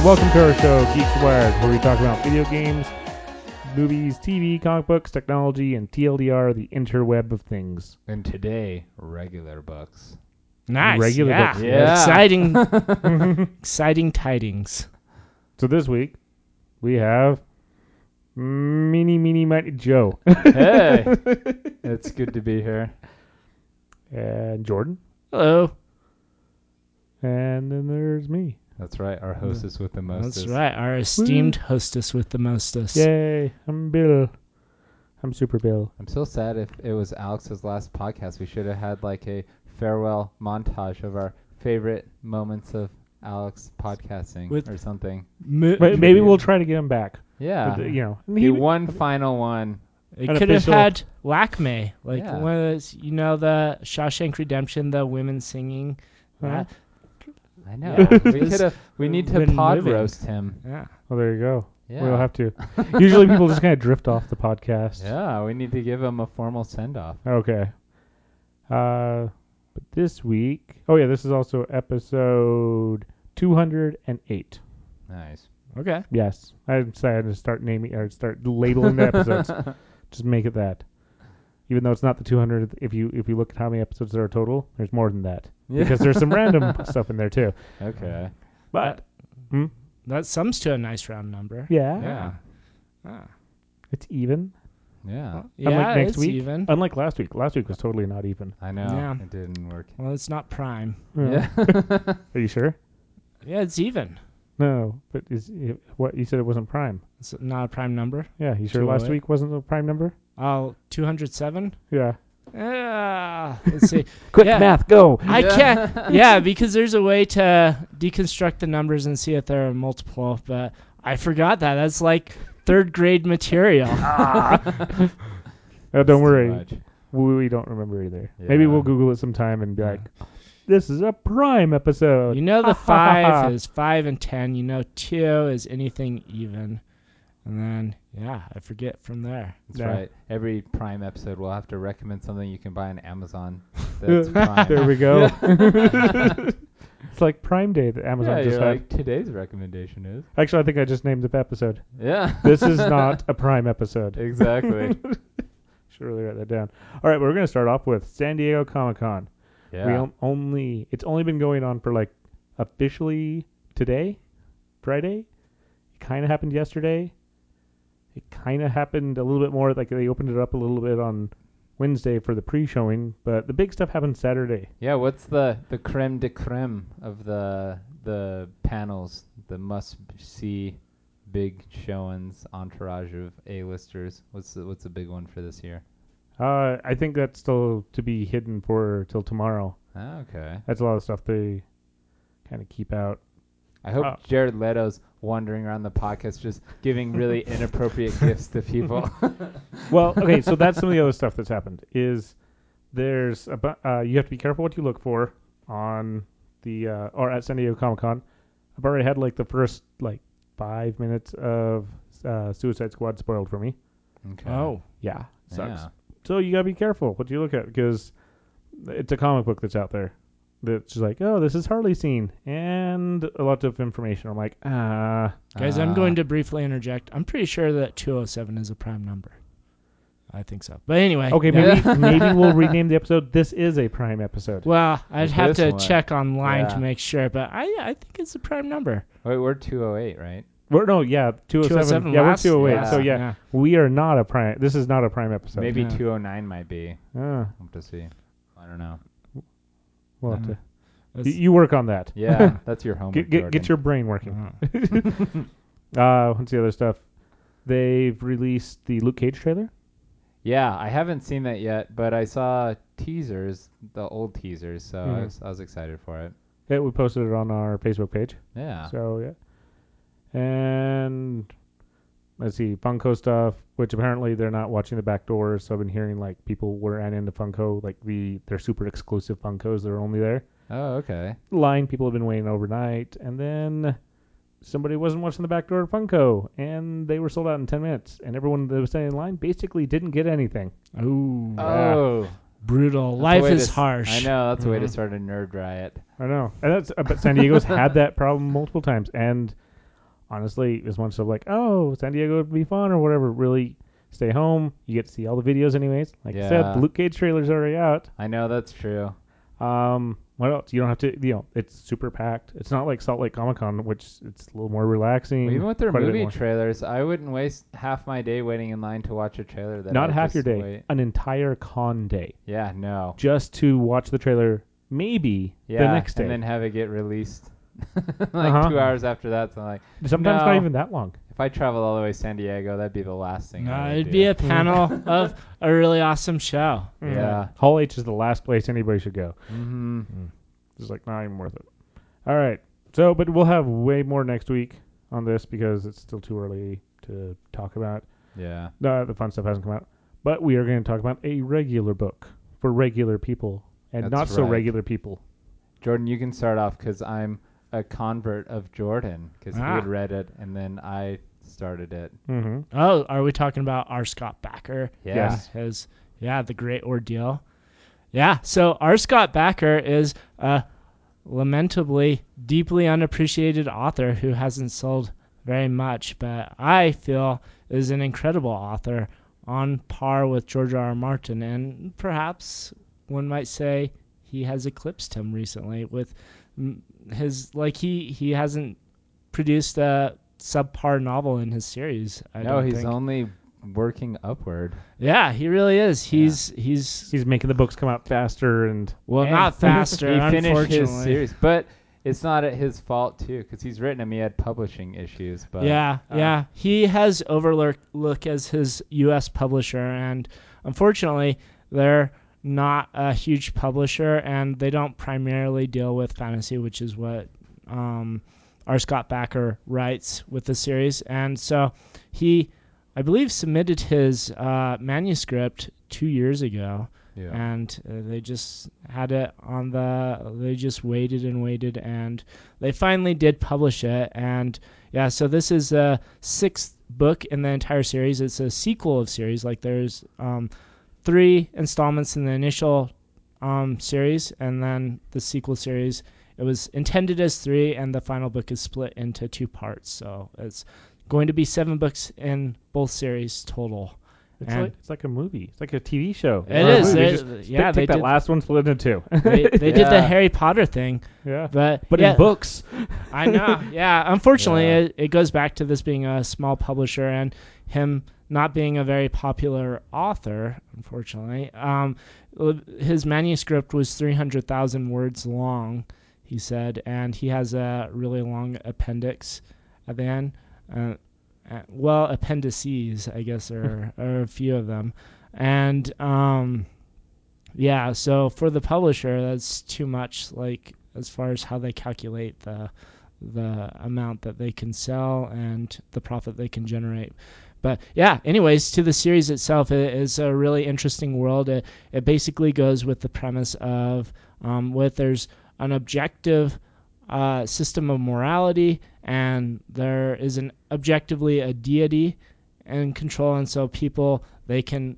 welcome to our show, Geeks Wired, where we talk about video games, movies, TV, comic books, technology, and TLDR, the interweb of things. And today, regular books. Nice. Regular yeah. books, Yeah. Exciting tidings. So this week, we have Meeny Mighty Joe. Hey, it's good to be here. And Jordan. Hello. And then there's me. That's right, our hostess with the mostest. That's right. Our esteemed hostess with the mostest. Yay, I'm Bill. I'm Super Bill. I'm so sad if it was Alex's last podcast. We should have had like a farewell montage of our favorite moments of Alex podcasting With- or something. Maybe we'll try to get him back. Yeah. But, The one final one. It An could have official- had Lakme, like Yeah. one of those, the Shawshank Redemption, the women singing. Huh? I know. Yeah. We need to Been pod living. roast him. Yeah. Well, there you go. Yeah. We'll have to. Usually people just kind of drift off the podcast. Yeah, we need to give him a formal send-off. Okay. But this week, this is also episode 208. Nice. Okay. Yes, I decided to start naming or start labeling the episodes. Just make it that. Even though it's not the 200th, if you look at how many episodes there are total, there's more than that because there's some random stuff in there too. Okay. But That sums to a nice round number. yeah, Yeah. Ah. it's even. Yeah. Yeah, Unlike next it's week. even. Unlike last week. Last week was totally not even. I know. Yeah. It didn't work. Well, it's not prime. Yeah. Are you sure? Yeah, it's even. No, but what you said it wasn't prime. It's not a prime number. Yeah, you sure last 208? week wasn't a prime number? Oh, 207? Yeah. Let's see. Quick Yeah. math, go. I can't. Yeah, because there's a way to deconstruct the numbers and see if they're a multiple, but I forgot that. That's like third grade material. Don't It's too worry. much. We don't remember either. Maybe Yeah. we'll Google it sometime and be like, this is a prime episode. You know the 5 is 5 and 10. You know 2 is anything even. And then, I forget from there. That's Yeah. right. Every Prime episode, we'll have to recommend something you can buy on Amazon. That's Prime. There we go. It's like Prime Day that Amazon Yeah, just you're had. like, today's recommendation is. Actually, I think I just named the episode. Yeah. This is not a prime episode. Exactly. Should really write that down. All right, we're going to start off with San Diego Comic-Con. Yeah. It's only been going on for like officially today, Friday. It kind of happened yesterday. It kind of happened a little bit more, like they opened it up a little bit on Wednesday for the pre-showing, but the big stuff happened Saturday. Yeah, what's the creme de creme of the panels, the must-see big showings, entourage of A-listers? What's the big one for this year? I think that's still to be hidden for till tomorrow. Ah, okay. That's a lot of stuff they kind of keep out. I hope Jared Leto's wandering around the podcast just giving really inappropriate gifts to people. Well, okay, so that's some of the other stuff that's happened. Is there's you have to be careful what you look for on the or at San Diego Comic-Con. I've already had like the first like 5 minutes of Suicide Squad spoiled for me. Okay. Oh. Yeah, sucks. Yeah. So you gotta be careful what you look at because it's a comic book that's out there that's just like, oh, this is Harley scene and a lot of information. I'm like, Guys, I'm going to briefly interject. I'm pretty sure that 207 is a prime number. I think so. But anyway. okay, maybe we'll rename the episode. This is a prime episode. Well, I'd With have this to one. check online Yeah. to make sure, but I think it's a prime number. Wait, we're 208, right? No, yeah, 207. Yeah, we're last- 208. yeah. So yeah, we are not a prime. This is not a prime episode. Maybe Yeah. 209 might be. Ah, We'll have to see. I don't know. we'll have to. That's- You work on that. Yeah, that's your homework. Get your brain working. Uh-huh. What's the other stuff? They've released the Luke Cage trailer. Yeah, I haven't seen that yet, but I saw teasers, the old teasers, so Mhm. I was excited for it. Yeah, we posted it on our Facebook page. Yeah. So yeah, and let's see, Funko stuff, which apparently they're not watching the back doors. So I've been hearing like people were into Funko, like their super exclusive Funkos that are only there. Oh, okay. Line people have been waiting overnight, and then somebody wasn't watching the back door of Funko, and they were sold out in 10 minutes, and everyone that was standing in line basically didn't get anything. Ooh. Oh, Brutal. that's a Life way is to harsh. I know that's a way to Mhm. start a nerd riot. I know, and that's but San Diego's had that problem multiple times, and honestly, as much of like, oh, San Diego would be fun or whatever, really stay home. You get to see all the videos anyways. Like I said, the Luke Cage trailer's already out. I know, that's true. What else? You don't have to, it's super packed. It's not like Salt Lake Comic Con, which it's a little more relaxing. Well, even with their quite a bit movie more. trailers, I wouldn't waste half my day waiting in line to watch a trailer. Not half your day, an entire con day. Yeah, no. Just to watch the trailer, maybe the next day. And then have it get released 2 hours after that. So I'm like, sometimes not even that long. If I travel all the way to San Diego, that'd be the last thing. No, I would it'd do. be a panel of a really awesome show. Yeah. Hall H is the last place anybody should go. Mm-hmm. It's like not even worth it. All right. So, but we'll have way more next week on this because it's still too early to talk about. Yeah. The fun stuff hasn't come out. But we are going to talk about a regular book for regular people and That's not so right. regular people. Jordan, you can start off because I'm a convert of Jordan because he had read it and then I started it. Mm-hmm. Oh, are we talking about R. Scott Bakker? Yeah. Yes. The Great Ordeal. Yeah, so R. Scott Bakker is a lamentably deeply unappreciated author who hasn't sold very much, but I feel is an incredible author on par with George R. R. Martin, and perhaps one might say he has eclipsed him recently with his, he hasn't produced a subpar novel in his series. He's only working upward. Yeah, he really is. He's making the books come out faster and not faster. He finished unfortunately. his series, but it's not at his fault too because he's written them. He had publishing issues, but he has Overlook as his U.S. publisher, and unfortunately, they're not a huge publisher, and they don't primarily deal with fantasy, which is what R. Scott Bakker writes with the series, and so he, I believe, submitted his manuscript 2 years ago, and they just had it on they just waited and waited, and they finally did publish it. And so this is the 6th book in the entire series. It's a sequel of series. Like there's 3 installments in the initial series, and then the sequel series. It was intended as 3, and the final book is split into 2 parts. So it's going to be 7 books in both series total. It's like a movie. It's like a TV show. It is. They take that last one, split it into 2. They did the Harry Potter thing. Yeah. But in books. I know. Yeah. Unfortunately, it goes back to this being a small publisher and him not being a very popular author, unfortunately. His manuscript was 300,000 words long, he said, and he has a really long appendix at the end. Appendices, I guess, are a few of them. And, so for the publisher, that's too much, as far as how they calculate the amount that they can sell and the profit they can generate. But, anyways, to the series itself, it is a really interesting world. It basically goes with the premise of there's an objective system of morality, and there is an objectively a deity in control, and so people, they can,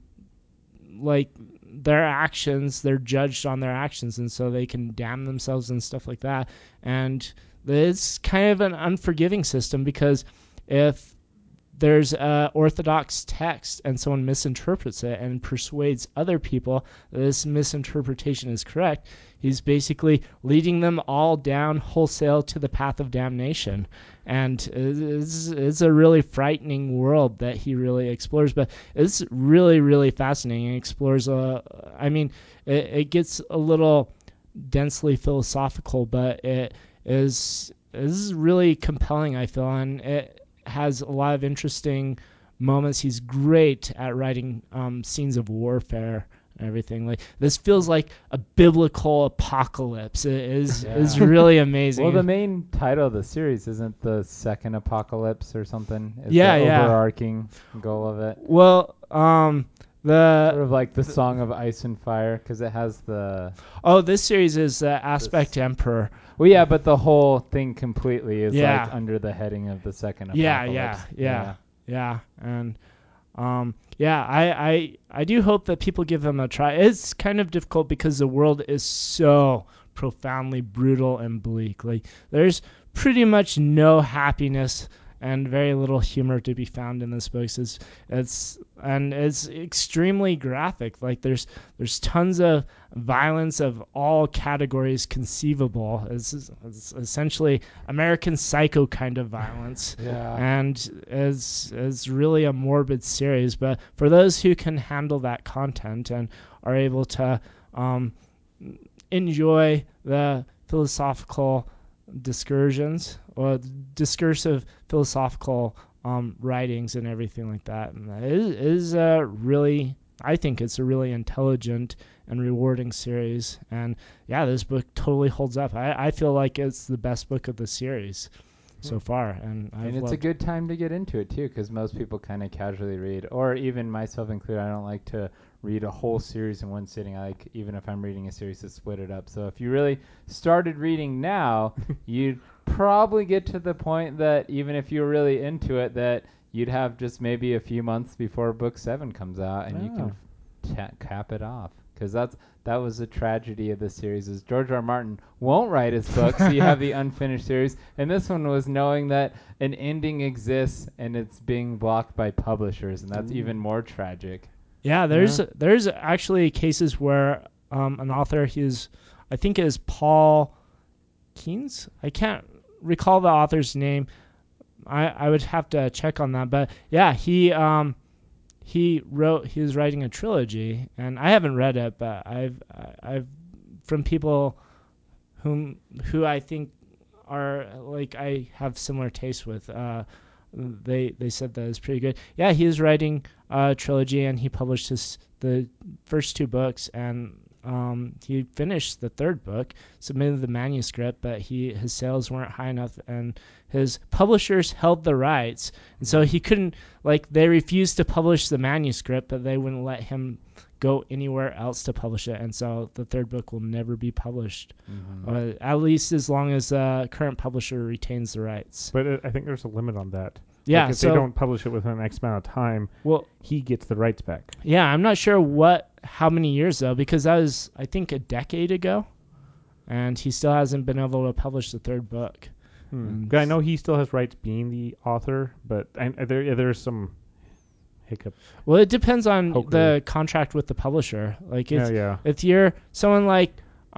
their actions, they're judged on their actions, and so they can damn themselves and stuff like that. And it's kind of an unforgiving system, because if there's an orthodox text and someone misinterprets it and persuades other people that this misinterpretation is correct, he's basically leading them all down wholesale to the path of damnation. And it's a really frightening world that he really explores, but it's really, really fascinating. It explores, it gets a little densely philosophical, but it is really compelling, I feel, and it has a lot of interesting moments. He's great at writing scenes of warfare and everything. This feels like a biblical apocalypse. It is really amazing. Well, the main title of the series isn't the second apocalypse or something? It's the overarching goal of it. Well, sort of like the Song of Ice and Fire, because it has the... Oh, this series is Aspect Emperor. Well, yeah, but the whole thing completely is under the heading of the second apocalypse. Yeah. And I do hope that people give them a try. It's kind of difficult because the world is so profoundly brutal and bleak. There's pretty much no happiness and very little humor to be found in this book. It's extremely graphic. Like there's tons of violence of all categories conceivable. It's essentially American Psycho kind of violence. Yeah. And is really a morbid series. But for those who can handle that content and are able to enjoy the philosophical discursions or discursive philosophical writings and everything like that, and it is really, I think it's a really intelligent and rewarding series. And yeah, this book totally holds up. I feel like it's the best book of the series so far, and it's a good time to get into it too, because most people kind of casually read, or even myself included. I don't like to read a whole series in one sitting. I like, even if I'm reading a series, to split it up. So if you really started reading now, you'd probably get to the point that even if you're really into it, that you'd have just maybe a few months before book 7 comes out, and you can cap it off. Because that was the tragedy of the series, is George R. R. Martin won't write his book, so you have the unfinished series. And this one was knowing that an ending exists and it's being blocked by publishers, and that's even more tragic. Yeah, there's actually cases where an author, I think it is Paul Keynes. I can't recall the author's name. I would have to check on that. But yeah, he was writing a trilogy, and I haven't read it, but I've from people who I think are like I have similar tastes with. They said that it's pretty good. Yeah, he was writing a trilogy, and he published the first 2 books, and he finished the 3rd book, submitted the manuscript, but his sales weren't high enough, and his publishers held the rights, and so he couldn't, they refused to publish the manuscript, but they wouldn't let him go anywhere else to publish it, and so the 3rd book will never be published, at least as long as the current publisher retains the rights. But I think there's a limit on that. Yeah, if they don't publish it within X amount of time, he gets the rights back. Yeah, I'm not sure how many years though, because that was, I think, a decade ago, and he still hasn't been able to publish the 3rd book. I know he still has rights being the author, but there's some hiccup. Well, it depends on the contract with the publisher. If you're someone like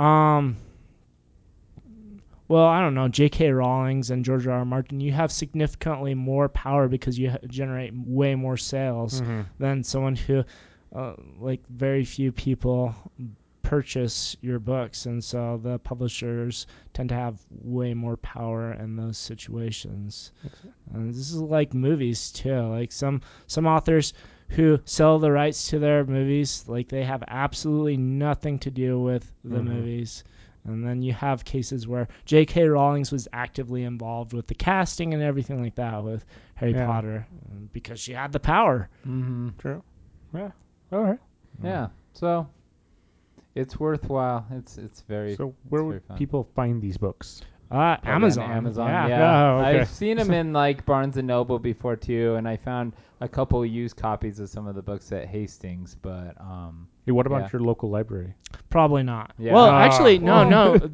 I don't know, J.K. Rowling and George R. R. Martin, you have significantly more power because you generate way more sales than someone who, very few people purchase your books, and so the publishers tend to have way more power in those situations. And this is like movies too. Like some authors who sell the rights to their movies, they have absolutely nothing to do with the movies. And then you have cases where J.K. Rowling was actively involved with the casting and everything like that with Harry Potter because she had the power. True. Yeah. All right. Yeah. So it's worthwhile. It's very. So where would people find these books? Amazon. Yeah. Oh, okay. I've seen them in Barnes and Noble before too, and I found a couple used copies of some of the books at Hastings. But what about your local library? Probably not. Yeah. Well, actually, no.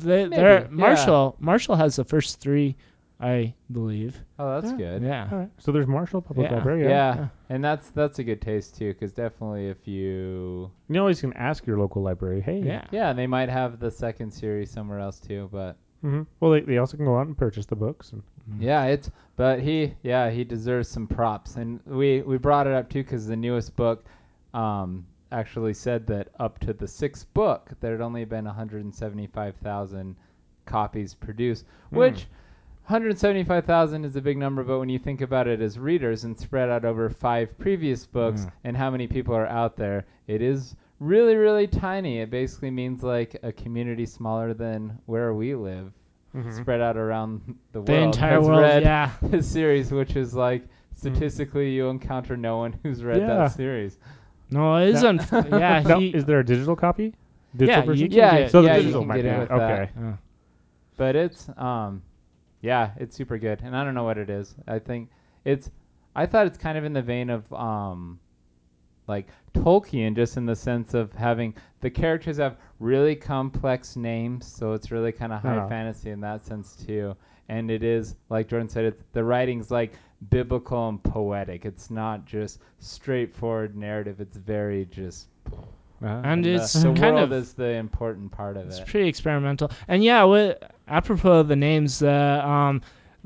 Marshall has the first 3, I believe. Oh, that's good. Yeah. All right. So there's Marshall Public Library. Yeah. And that's a good taste too, because definitely if you always can ask your local library, hey. Yeah, they might have the 2nd series somewhere else too, but. Well, they also can go out and purchase the books. But he deserves some props, and we brought it up too because the newest book actually said that up to the 6th book there had only been 175,000 copies produced, which 175,000 is a big number, but when you think about it as readers and spread out over 5 previous books and how many people are out there, it is really, really tiny. It basically means a community smaller than where we live, spread out around the world. The entire world, read his series, which is statistically you encounter no one who's read that series. No, it isn't. Is there a digital copy? Digital version? So the you digital can might get be it with okay. that. But it's it's super good, and I don't know what it is. I thought it's kind of in the vein of Tolkien, just in the sense of having the characters have really complex names, so it's really kind of high fantasy in that sense too. And it is, like Jordan said, the writing's biblical and poetic. It's not just straightforward narrative. It's very just. And it's the kind world of is the important part of it's it. pretty experimental. And yeah, apropos of the names, the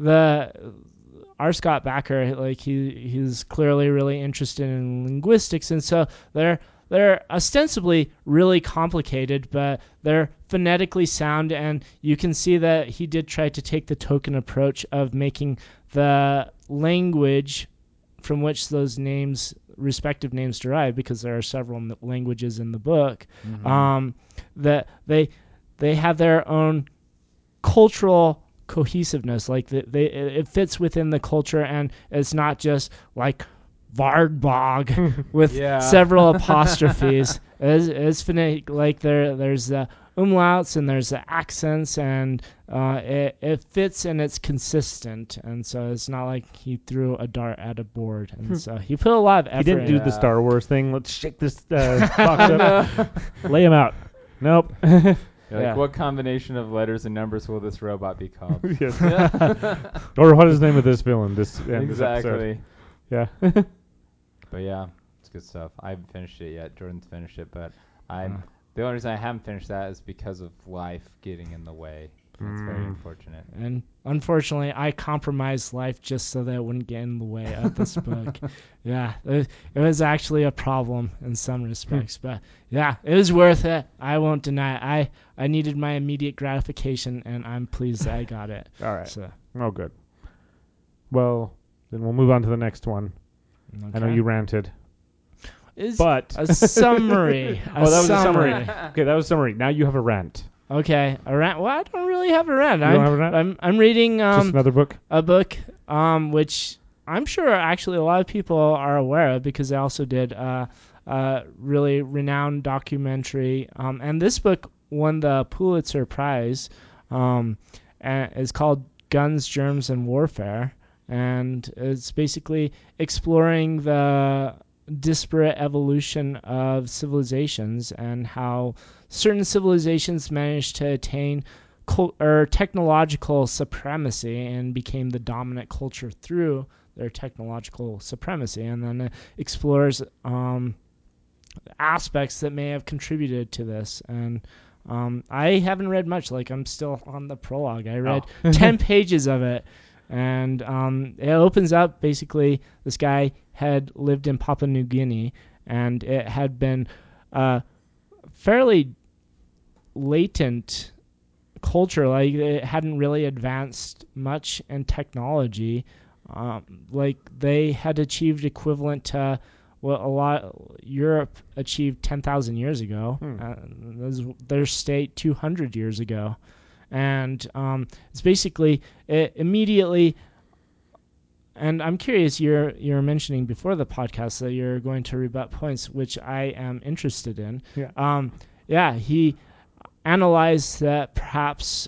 R. Scott Bakker, like he's clearly really interested in linguistics, and so they're ostensibly really complicated, but they're phonetically sound, and you can see that he did try to take the token approach of making the language from which those respective names derive, because there are several languages in the book, that they have their own cultural cohesiveness. Like it fits within the culture, and it's not just like Vardbog with several apostrophes. It's phonetic. Like there's the umlauts and there's the accents, and it fits and it's consistent. And so it's not like he threw a dart at a board. And so he put a lot of effort. He didn't do the Star Wars thing. Let's shake this box up, lay him out. Nope. What combination of letters and numbers will this robot be called? Yes. Or what is the name of this villain? This exactly. Yeah. But yeah, it's good stuff. I haven't finished it yet. Jordan's finished it, but the only reason I haven't finished that is because of life getting in the way. It's very unfortunate. And unfortunately, I compromised life just so that it wouldn't get in the way of this book. Yeah, it was actually a problem in some respects. But yeah, it was worth it. I won't deny it. I needed my immediate gratification, and I'm pleased that I got it. All right. So. Oh, good. Well, then we'll move on to the next one. Okay. I know you ranted. But a summary. That was a summary. Okay, that was a summary. Now you have a rant. Okay, a rant. Well, I don't really have a rant. You don't have a rant? I'm reading just another book. A book, which I'm sure actually a lot of people are aware of, because they also did a really renowned documentary. And this book won the Pulitzer Prize. And it's called Guns, Germs, and Warfare, and it's basically exploring the disparate evolution of civilizations and how certain civilizations managed to attain technological supremacy and became the dominant culture through their technological supremacy, and then it explores aspects that may have contributed to this. And I haven't read much. Like, I'm still on the prologue. I read 10 pages of it. And it opens up, basically, this guy had lived in Papua New Guinea, and it had been fairly latent culture. Like, it hadn't really advanced much in technology. Like, they had achieved equivalent to what Europe achieved 10,000 years ago. Their state 200 years ago. And it's basically it immediately. And I'm curious, you're mentioning before the podcast that you're going to rebut points, which I am interested in. Yeah. He analyzed that perhaps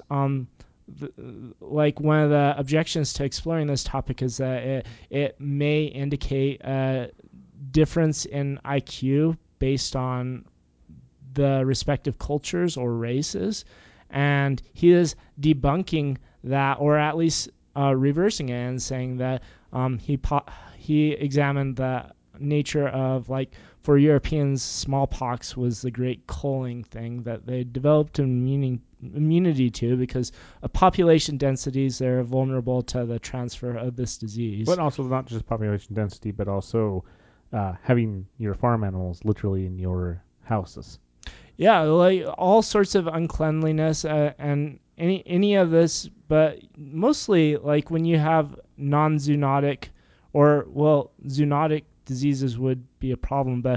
like one of the objections to exploring this topic is that it may indicate a difference in IQ based on the respective cultures or races. And he is debunking that, or at least reversing it, and saying that he examined the nature of, like, for Europeans, smallpox was the great culling thing that they developed immunity to, because of population densities, they're vulnerable to the transfer of this disease. But also not just population density, but also having your farm animals literally in your houses. Yeah, like all sorts of uncleanliness and any of this, but mostly like when you have non-zoonotic, or zoonotic diseases would be a problem, but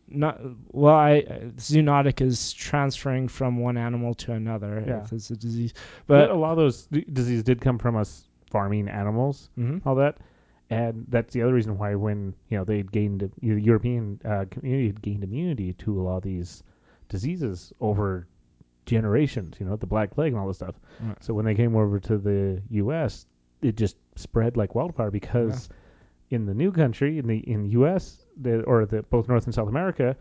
zoonotic is transferring from one animal to another if it's a disease. But a lot of those diseases did come from us farming animals, all that. And that's the other reason why when they gained the European community had gained immunity to a lot of these diseases over generations, the Black Plague and all this stuff. Right. So when they came over to the U.S., it just spread like wildfire, because in the new country, in the U.S., both North and South America,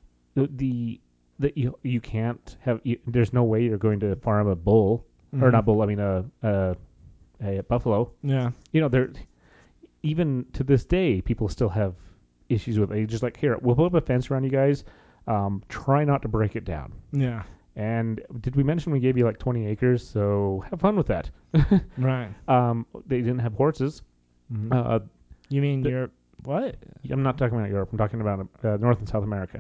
you can't have. There's no way you're going to farm a bull, or not bull. I mean a buffalo. Yeah. even to this day, people still have issues with it. Just like, here, we'll put up a fence around you guys. Try not to break it down. Yeah. And did we mention we gave you like 20 acres? So have fun with that. Right. They didn't have horses. Mm-hmm. You mean Europe? What? I'm not talking about Europe. I'm talking about North and South America.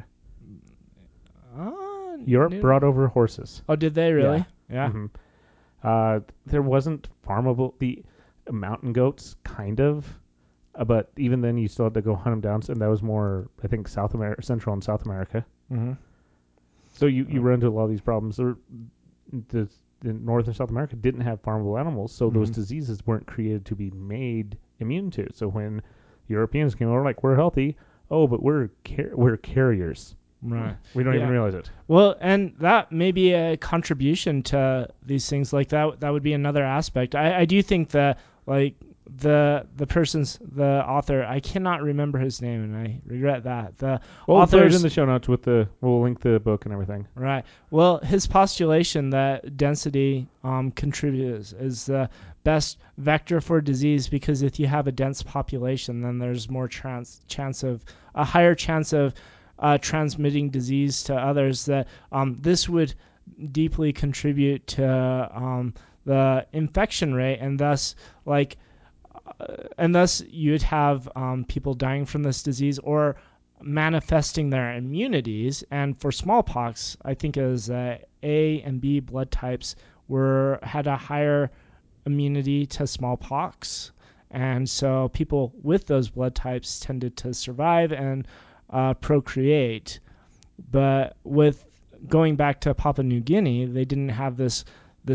Europe brought over horses. Oh, did they really? Yeah. Mm-hmm. There wasn't farmable. The mountain goats, kind of. But even then, you still had to go hunt them down. And that was more, I think, Central and South America. Mm-hmm. So you run into a lot of these problems. The North and South America didn't have farmable animals, so those diseases weren't created to be made immune to. So when Europeans came over, like, we're healthy, but we're carriers. Right. We don't even realize it. Well, and that may be a contribution to these things like that. That would be another aspect. I do think that, like, the author, I cannot remember his name, and I regret that. The author's in the show notes we'll link the book and everything. Right. Well, his postulation that density contributes is the best vector for disease, because if you have a dense population, then there's more a higher chance of transmitting disease to others. That this would deeply contribute to the infection rate, and thus you'd have people dying from this disease or manifesting their immunities. And for smallpox, I think it was A and B blood types had a higher immunity to smallpox, and so people with those blood types tended to survive and procreate. But with going back to Papua New Guinea, they didn't have this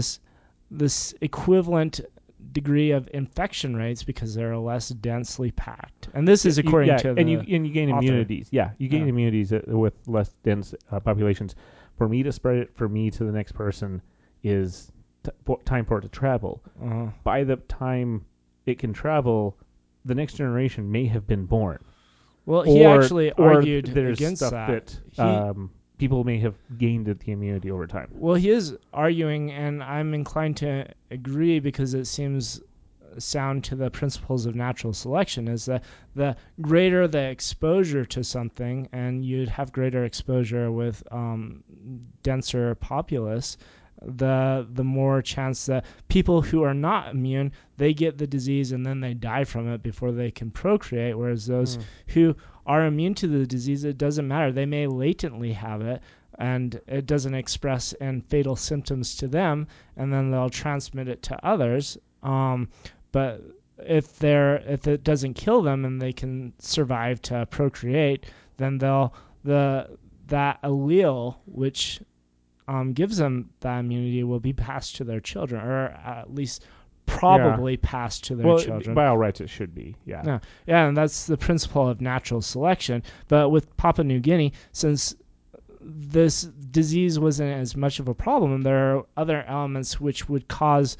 equivalent degree of infection rates because they're less densely packed. And this is according to the you gain author. immunities. Yeah, you gain immunities with less dense populations. For me to spread it, to the next person is time for it to travel. By the time it can travel, the next generation may have been born. Well, he actually argued there's against stuff that people may have gained the immunity over time. Well, he is arguing, and I'm inclined to agree because it seems sound to the principles of natural selection, is that the greater the exposure to something, and you'd have greater exposure with denser populace, the more chance that people who are not immune, they get the disease and then they die from it before they can procreate, whereas those who are immune to the disease, it doesn't matter. They may latently have it, and it doesn't express in fatal symptoms to them, and then they'll transmit it to others. But if it doesn't kill them and they can survive to procreate, then that allele which gives them that immunity will be passed to their children, or at least probably passed to their children. By all rights, it should be. Yeah, and that's the principle of natural selection. But with Papua New Guinea, since this disease wasn't as much of a problem, there are other elements which would cause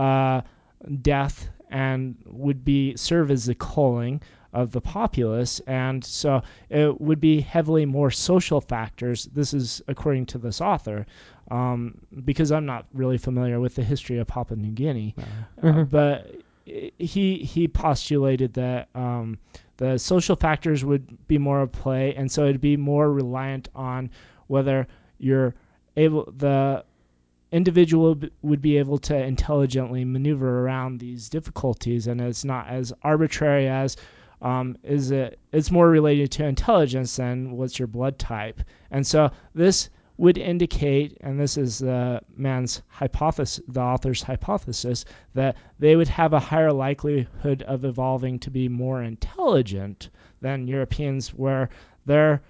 death and would serve as the culling of the populace, and so it would be heavily more social factors. This is according to this author, because I'm not really familiar with the history of Papua New Guinea, but he postulated that the social factors would be more at play, and so it'd be more reliant on whether the individual would be able to intelligently maneuver around these difficulties, and it's not as arbitrary as it's more related to intelligence than what's your blood type. And so this would indicate, and this is the author's hypothesis, that they would have a higher likelihood of evolving to be more intelligent than Europeans, where the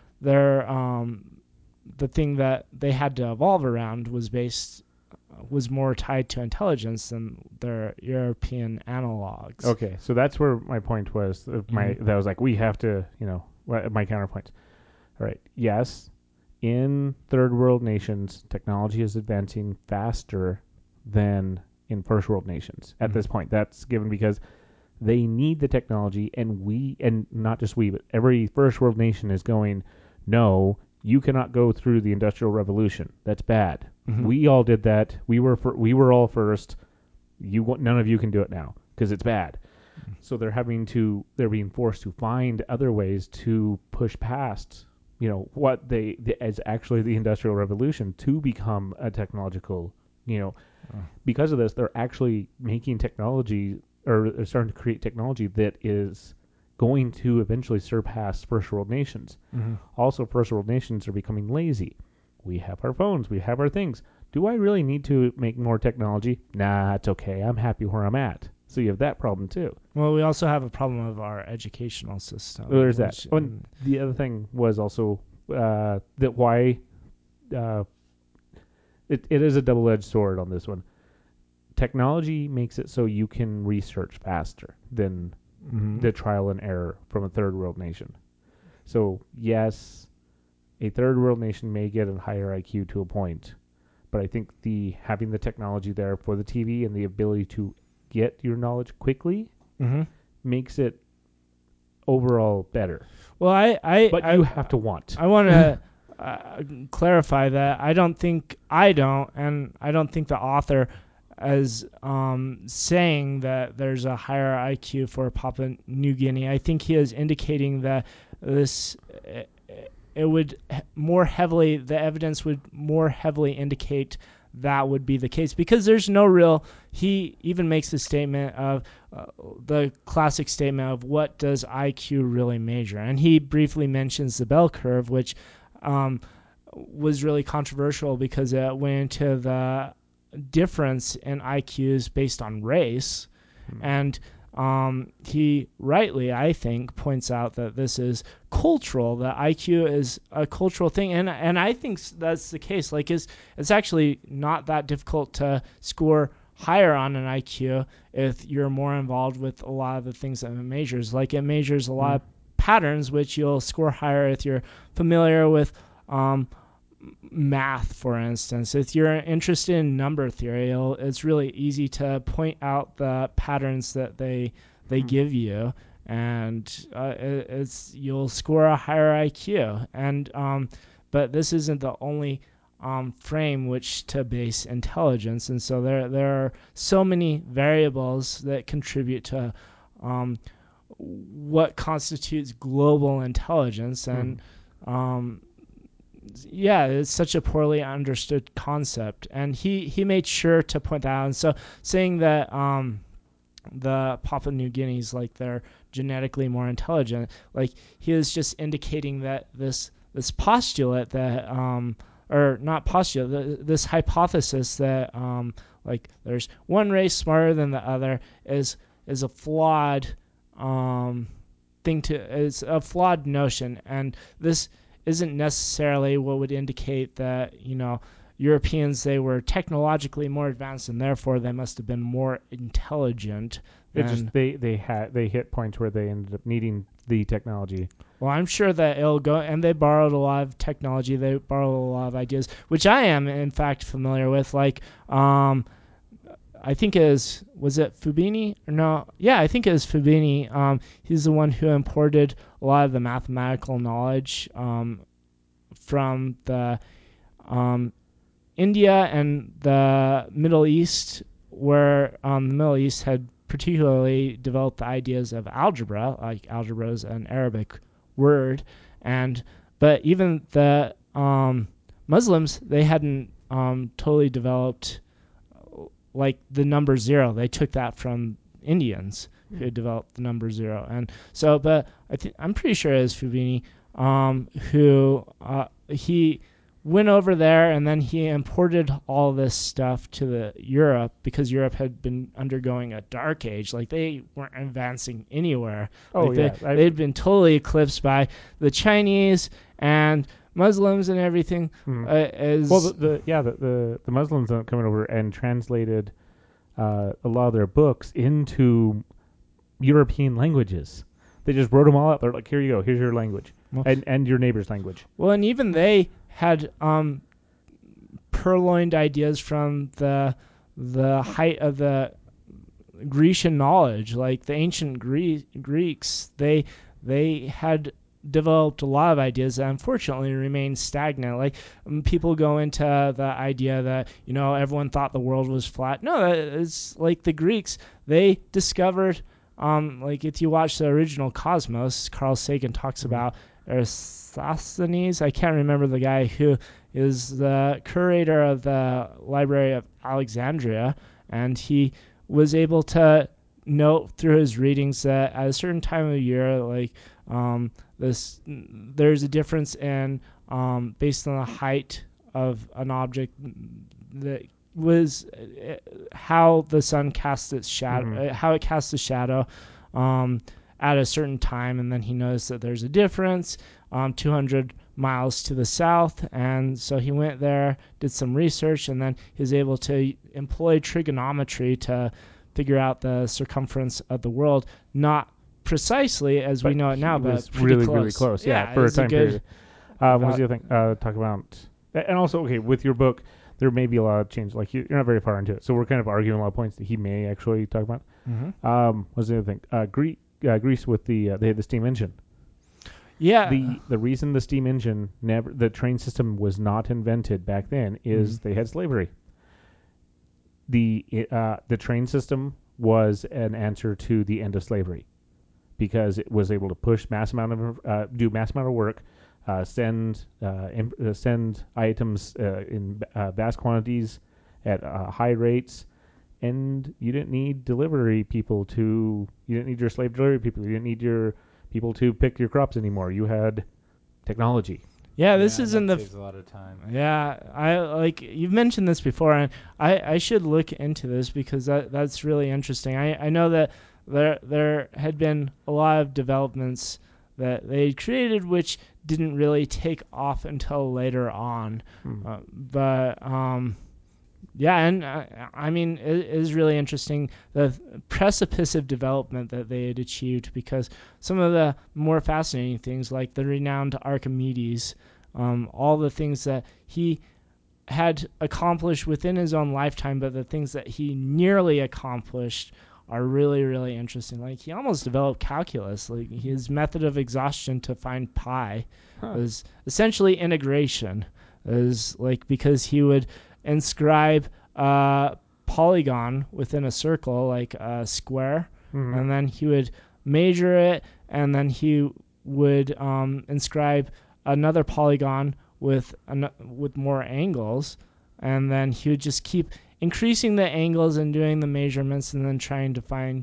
thing that they had to evolve around was more tied to intelligence than their European analogs. Okay, so that's where my point was. That was like, we have to, my counterpoint. All right, yes, in third world nations, technology is advancing faster than in first world nations at this point. That's given because they need the technology, and not just we, but every first world nation is going, no, you cannot go through the Industrial Revolution. That's bad. We all did that. We were all first. None of you can do it now because it's bad. So they're being forced to find other ways to push past, what as actually the Industrial Revolution to become a technological, because of this, they're actually making technology, or they're starting to create technology that is going to eventually surpass first world nations. Mm-hmm. Also, first world nations are becoming lazy. We have our phones, we have our things. Do I really need to make more technology? Nah, it's okay. I'm happy where I'm at. So you have that problem too. Well, we also have a problem of our educational system. Well, there's that. And the other thing was also that why it is a double-edged sword on this one. Technology makes it so you can research faster than the trial and error from a third world nation. So yes, a third world nation may get a higher IQ to a point, but I think having the technology there for the TV and the ability to get your knowledge quickly makes it overall better. Well, you have to want. I want to clarify that I don't think the author is saying that there's a higher IQ for Papua New Guinea. I think he is indicating that the evidence would more heavily indicate that would be the case, because there's no real, he even makes the statement of the classic statement of what does IQ really measure, and he briefly mentions the bell curve, which was really controversial because it went into the difference in IQs based on race, and he rightly, I think, points out that this is cultural, that IQ is a cultural thing, and I think that's the case. Like, it's actually not that difficult to score higher on an IQ if you're more involved with a lot of the things that it measures. Like, it measures a lot of patterns, which you'll score higher if you're familiar with math, for instance. If you're interested in number theory, it's really easy to point out the patterns that they give you, and you'll score a higher IQ. And but this isn't the only frame which to base intelligence, and so there are so many variables that contribute to what constitutes global intelligence, and it's such a poorly understood concept, and he made sure to point that out. And so saying that the Papua New Guineas, like, they're genetically more intelligent, like, he is just indicating that this postulate that or not postulate, this hypothesis that like, there's one race smarter than the other is a flawed is a flawed notion, and this isn't necessarily what would indicate that, Europeans, they were technologically more advanced and therefore they must have been more intelligent. They hit points where they ended up needing the technology. Well, I'm sure that it'll go, and they borrowed a lot of technology. They borrowed a lot of ideas, which I am in fact familiar with. Like, I think was it Fubini or no? Yeah, I think it was Fubini. He's the one who imported a lot of the mathematical knowledge from the India and the Middle East, where the Middle East had particularly developed the ideas of algebra. Like, algebra is an Arabic word, but even the Muslims, they hadn't totally developed, like, the number zero. They took that from Indians who had developed the number zero, and so. But I'm pretty sure it was Fubini who he went over there, and then he imported all this stuff to Europe, because Europe had been undergoing a dark age. Like, they weren't advancing anywhere. They'd been totally eclipsed by the Chinese and Muslims and everything. The Muslims coming over and translated a lot of their books into European languages. They just wrote them all out. They're like, here you go, here's your language, and your neighbor's language. Well, and even they had purloined ideas from the height of the Grecian knowledge. Like, the ancient Greeks, they had developed a lot of ideas that unfortunately remain stagnant. Like, people go into the idea that, everyone thought the world was flat. No, it's like the Greeks, they discovered like if you watch the original Cosmos, Carl Sagan talks about Eratosthenes. I can't remember the guy who is the curator of the Library of Alexandria, and he was able to note through his readings that at a certain time of year, like there's a difference in based on the height of an object that was how the sun casts its shadow, how it casts a shadow at a certain time, and then he noticed that there's a difference 200 miles to the south, and so he went there, did some research, and then he was able to employ trigonometry to figure out the circumference of the world, not precisely as we know it now, but pretty really, close. really close. Yeah, it for a was time period. What was about- the other thing? Talk about, and also, okay, with your book, there may be a lot of change. Like you're not very far into it, so we're kind of arguing a lot of points that he may actually talk about. What's the other thing? Greece with they had the steam engine. Yeah. The reason the steam engine the train system was not invented back then is they had slavery. The train system was an answer to the end of slavery because it was able to push do mass amount of work, send items in vast quantities at high rates, and you didn't need your slave delivery people. You didn't need your people to pick your crops anymore. You had technology. Yeah, this isn't that the. saves a lot of time. Yeah, I like you've mentioned this before, and I should look into this because that's really interesting. I know that there had been a lot of developments that they created which didn't really take off until later on, yeah, and I mean it is really interesting the precipice of development that they had achieved, because some of the more fascinating things like the renowned Archimedes. All the things that he had accomplished within his own lifetime, but the things that he nearly accomplished are really, really interesting. Like he almost developed calculus. Like his method of exhaustion to find pi was essentially integration. It was like because he would inscribe a polygon within a circle, like a square, and then he would measure it, and then he would inscribe another polygon with more angles, and then he would just keep increasing the angles and doing the measurements, and then trying to find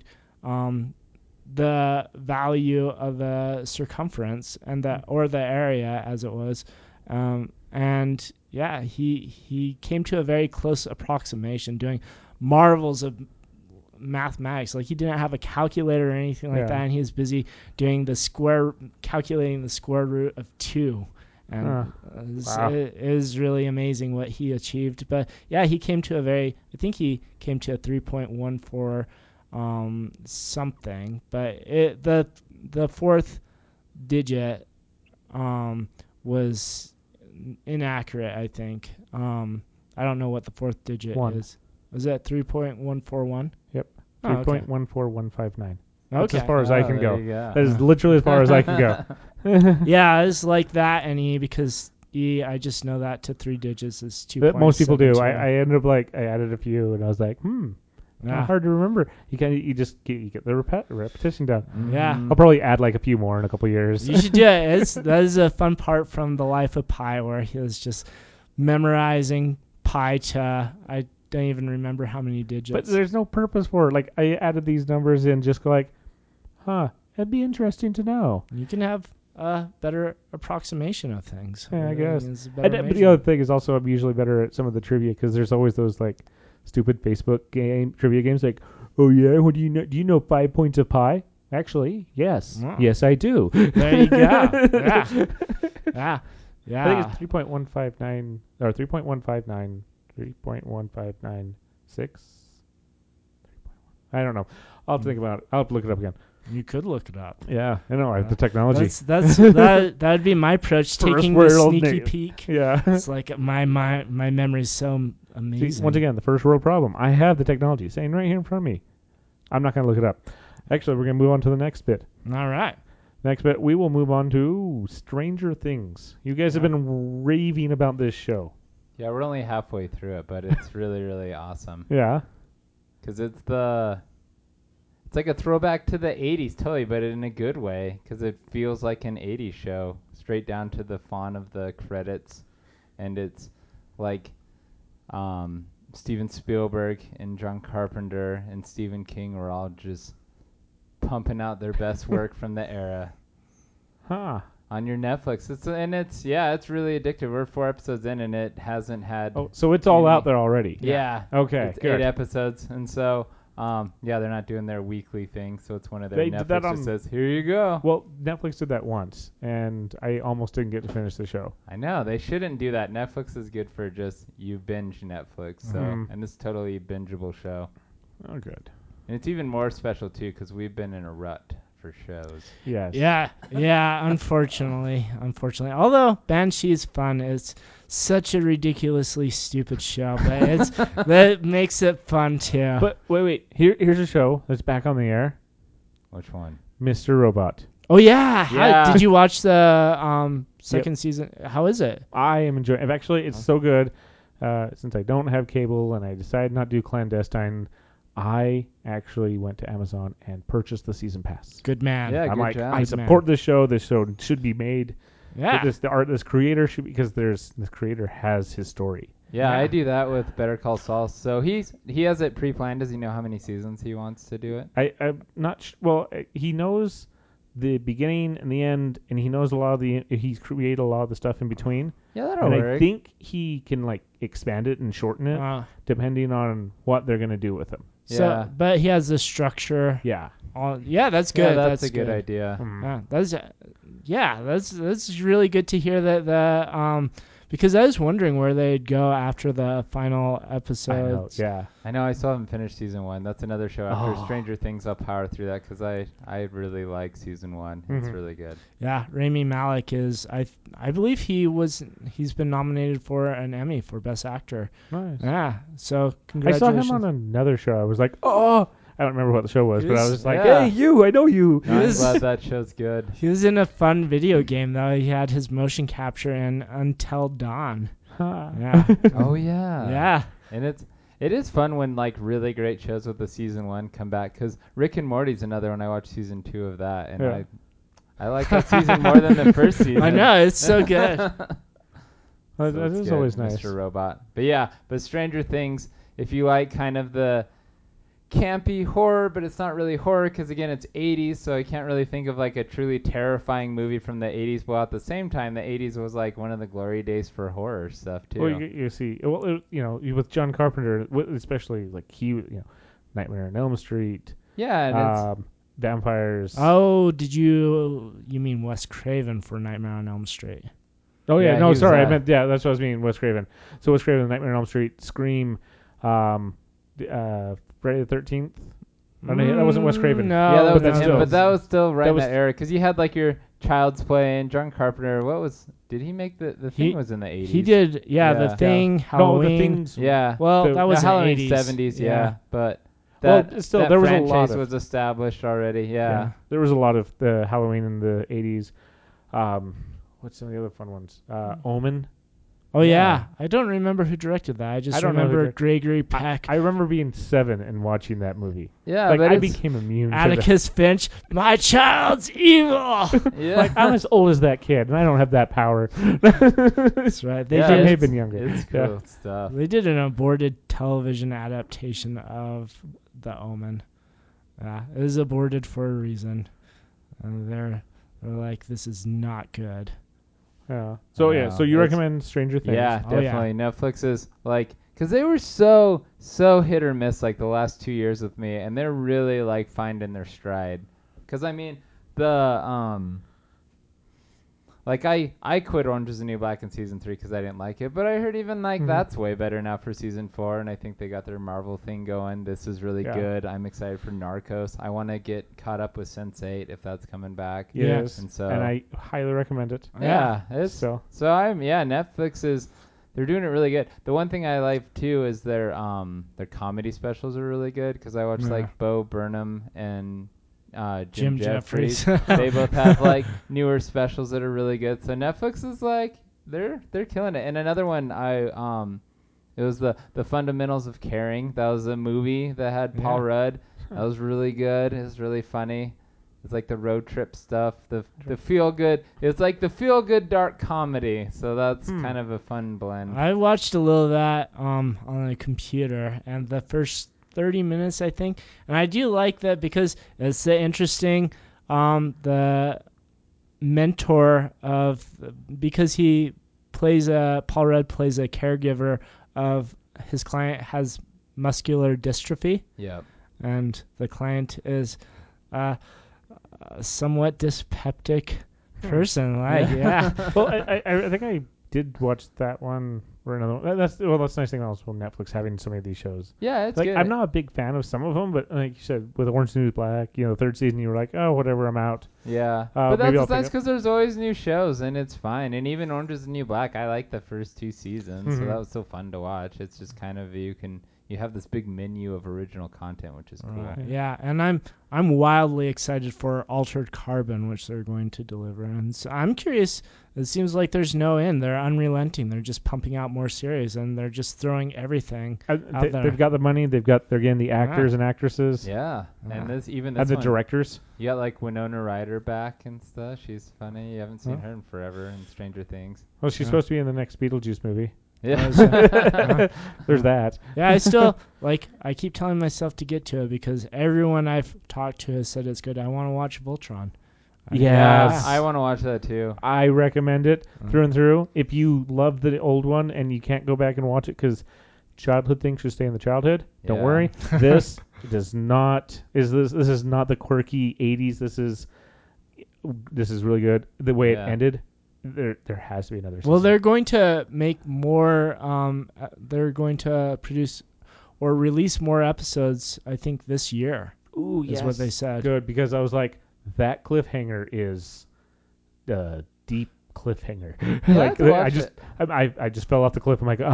the value of the circumference and the area as it was, and yeah, he came to a very close approximation, doing marvels of mathematics. Like he didn't have a calculator or anything like that, and he was busy doing calculating the square root of 2, and it is really amazing what he achieved. But yeah, he came to I think he came to a 3.14 something, but the fourth digit was inaccurate, I think. I don't know what the fourth digit is. Was that 3.141? Yep. Oh, okay. 3.14159. That's Okay. as far as I can go. Go. That is literally as far as I can go. Yeah, it's like that and E, because E, I just know that to 3 digits is 2. But most people do. I ended up I added a few, and I was like, hard to remember. You get the repetition down. Yeah. I'll probably add like a few more in a couple years. You should do it. That is a fun part from the life of Pi, where he was just memorizing pi to, I don't even remember how many digits. But there's no purpose for it. Like I added these numbers in, just go like, it'd be interesting to know. You can have a better approximation of things. Yeah, I guess. But the other thing is also I'm usually better at some of the trivia, because there's always those like stupid Facebook trivia games like, oh yeah, what do you know? Do you know 5 points of pi? Actually, yes. Wow. Yes, I do. There you go. Yeah. Yeah. I think it's 3.159 or 3.159, 3.1596. I don't know. I'll have to think about it. I'll have to look it up again. You could look it up. Yeah, I know. I have the technology. That'd be my approach, taking the sneaky peek. Yeah. It's like my memory's so amazing. See, once again, the first world problem. I have the technology saying right here in front of me. I'm not going to look it up. Actually, we're going to move on to the next bit. All right. Next bit, we will move on to Stranger Things. You guys have been raving about this show. Yeah, we're only halfway through it, but it's really, really awesome. Yeah. Because it's It's like a throwback to the 80s, totally, but in a good way, because it feels like an 80s show, straight down to the font of the credits. And it's like Steven Spielberg and John Carpenter and Stephen King were all just pumping out their best work from the era Huh. on your Netflix. It's really addictive. We're 4 episodes in, and it hasn't had. Oh, so it's all any- out there already. Yeah. Okay, It's good. 8 episodes, and so they're not doing their weekly thing, so it's one of their They did that Netflix on- just says, "Here you go." Well, Netflix did that once, and I almost didn't get to finish the show. I know they shouldn't do that. Netflix is good for just you binge Netflix. So, Mhm. and this is totally a bingeable show, Oh, good. and it's even more special too because we've been in a rut for shows. Yes. Yeah. Unfortunately. Although Banshee is fun, it's such a ridiculously stupid show, but that makes it fun too. But wait. Here's a show that's back on the air. Which one? Mr. Robot. Oh yeah. Yeah. Did you watch the second season? How is it? I am enjoying it. Actually, it's so good. Since I don't have cable and I decided not to do clandestine, I actually went to Amazon and purchased the season pass. Good man. Yeah, I'm good like, job. I Good support this show. This show should be made. Yeah. This creator should, because this creator has his story. Yeah, Yeah. I do that with Better Call Saul. So he has it pre-planned. Does he know how many seasons he wants to do it? I'm not well. He knows the beginning and the end, and he knows he's created a lot of the stuff in between. Yeah, that'll And work. I think he can like expand it and shorten it depending on what they're gonna do with him. Yeah. But he has the structure. Yeah. Yeah, that's good. Yeah, that's a good idea. That's really good to hear that because I was wondering where they'd go after the final I know. episodes. Yeah. I know I still haven't finished season 1. That's another show after Oh. Stranger Things. I'll power through that because I really like season 1. It's Mhm. really good. Yeah, Rami Malek is I believe he's been nominated for an Emmy for Best Actor. Nice. Yeah, so I saw congratulations. him on another show. I was like, oh, I don't remember what the show was, but I was just like, Yeah. hey, you, I know you. No, I'm is- glad that show's good. He was in a fun video game though. He had his motion capture in Until Dawn. Yeah, Oh yeah. yeah. And it is fun when like really great shows with the season 1 come back because Rick and Morty's another one. I watched season 2 of that, and Yeah. I like that season more than the first season. I know, it's so good. That So is it's always good, nice. Mr. Robot. But Stranger Things, if you like kind of the campy horror, but it's not really horror because again it's 80s, so I can't really think of like a truly terrifying movie from the 80s. Well, at the same time, the 80s was like one of the glory days for horror stuff too. Well, you see, with John Carpenter, especially like Nightmare on Elm Street, Yeah, and it's vampires. Oh, you mean Wes Craven for Nightmare on Elm Street? Oh yeah, Yeah, no, he was, sorry, I meant that's what I was meaning. Wes Craven. So Wes Craven, Nightmare on Elm Street, Scream, Friday the 13th. Oh, no, that wasn't Wes Craven. No, yeah, that was but that's him, still- but that was still right that in was- that era because you had like your Child's Play and John Carpenter. Did he make the thing He- was in the 80s? He did. Yeah, Yeah. The Thing, No, Halloween. the things. Yeah. Well, the- that was no, in Halloween 80s. 70s, yeah. But Well, that, still, that there was a franchise lot of- was established already. Yeah. There was a lot of the Halloween in the 80s. What's some of the other fun ones? Omen. Oh yeah. Yeah. I don't remember who directed that. I just I don't know who remember directed- Gregory Peck, I remember being 7 and watching that movie. Yeah, Like but I it's, became immune to Atticus Finch. My child's evil. yeah. Like I'm as old as that kid, and I don't have that power. That's right. They Yeah, I may did. have been younger. It's Yeah. cool stuff. They did an aborted television adaptation of The Omen. Yeah, it was aborted for a reason. They're like, this is not good. Yeah. So I know. so you It's- recommend Stranger Things? Yeah, Oh, yeah. definitely. Netflix is like, because they were so hit or miss like the last 2 years with me, and they're really like finding their stride. Because I mean, like I quit Orange Is the New Black in season 3 because I didn't like it, but I heard even like Mhm. that's way better now for season 4, and I think they got their Marvel thing going. This is really Yeah. good. I'm excited for Narcos. I want to get caught up with Sense8 if that's coming back. Yes. And so And I highly recommend it. yeah, it's So Netflix is they're doing it really good. The one thing I like too is their comedy specials are really good because I watch Yeah. like Bo Burnham and Jim Jim Jeffries. Jeffries. They both have like newer specials that are really good. So Netflix is like they're killing it. And another one it was the Fundamentals of Caring. That was a movie that had Paul Yeah. Rudd. That was really good. It was really funny. It's like the road trip stuff, the feel good. It's like the feel good dark comedy. So that's kind of a fun blend. I watched a little of that on a computer, and the first 30 minutes, I think. And I do like that because it's interesting. The mentor because Paul Rudd plays a caregiver of his client has muscular dystrophy. Yep. And the client is a somewhat dyspeptic person. Yeah. Well, I think I did watch that one or another one. That's the nice thing also with Netflix having so many of these shows. Yeah, it's Like, good. I'm not a big fan of some of them, but like you said, with Orange News Black, the third season, you were like, oh, whatever, I'm out. Yeah, maybe but that's I'll pick nice up- because there's always new shows and it's fine. And even Orange is the New Black, I like the first 2 seasons, so Mhm. that was so fun to watch. It's just kind of you have this big menu of original content, which is cool. Yeah, and I'm wildly excited for Altered Carbon, which they're going to deliver. And so I'm curious. It seems like there's no end. They're unrelenting. They're just pumping out more series, and they're just throwing everything out there. They've got the money. They're getting the actors and actresses. Yeah, and this And one, the directors. you got like Winona Ryder back and stuff. She's funny. You haven't seen her in forever in Stranger Things. Well, she's supposed to be in the next Beetlejuice movie. Yeah. There's that. Yeah, I still I keep telling myself to get to it because everyone I've talked to has said it's good. I want to watch Voltron. Yes. I want to watch that too. I recommend it through and through. If you love the old one and you can't go back and watch it because childhood things should stay in the childhood, don't worry. This does not. This is not the quirky 80s. This is really good. The way it ended, there has to be another season. Well, they're going to make more. They're going to produce or release more episodes. I think this year. Ooh, is what they said. Good, because I was like, that cliffhanger is a deep cliffhanger. I just fell off the cliff. I'm like,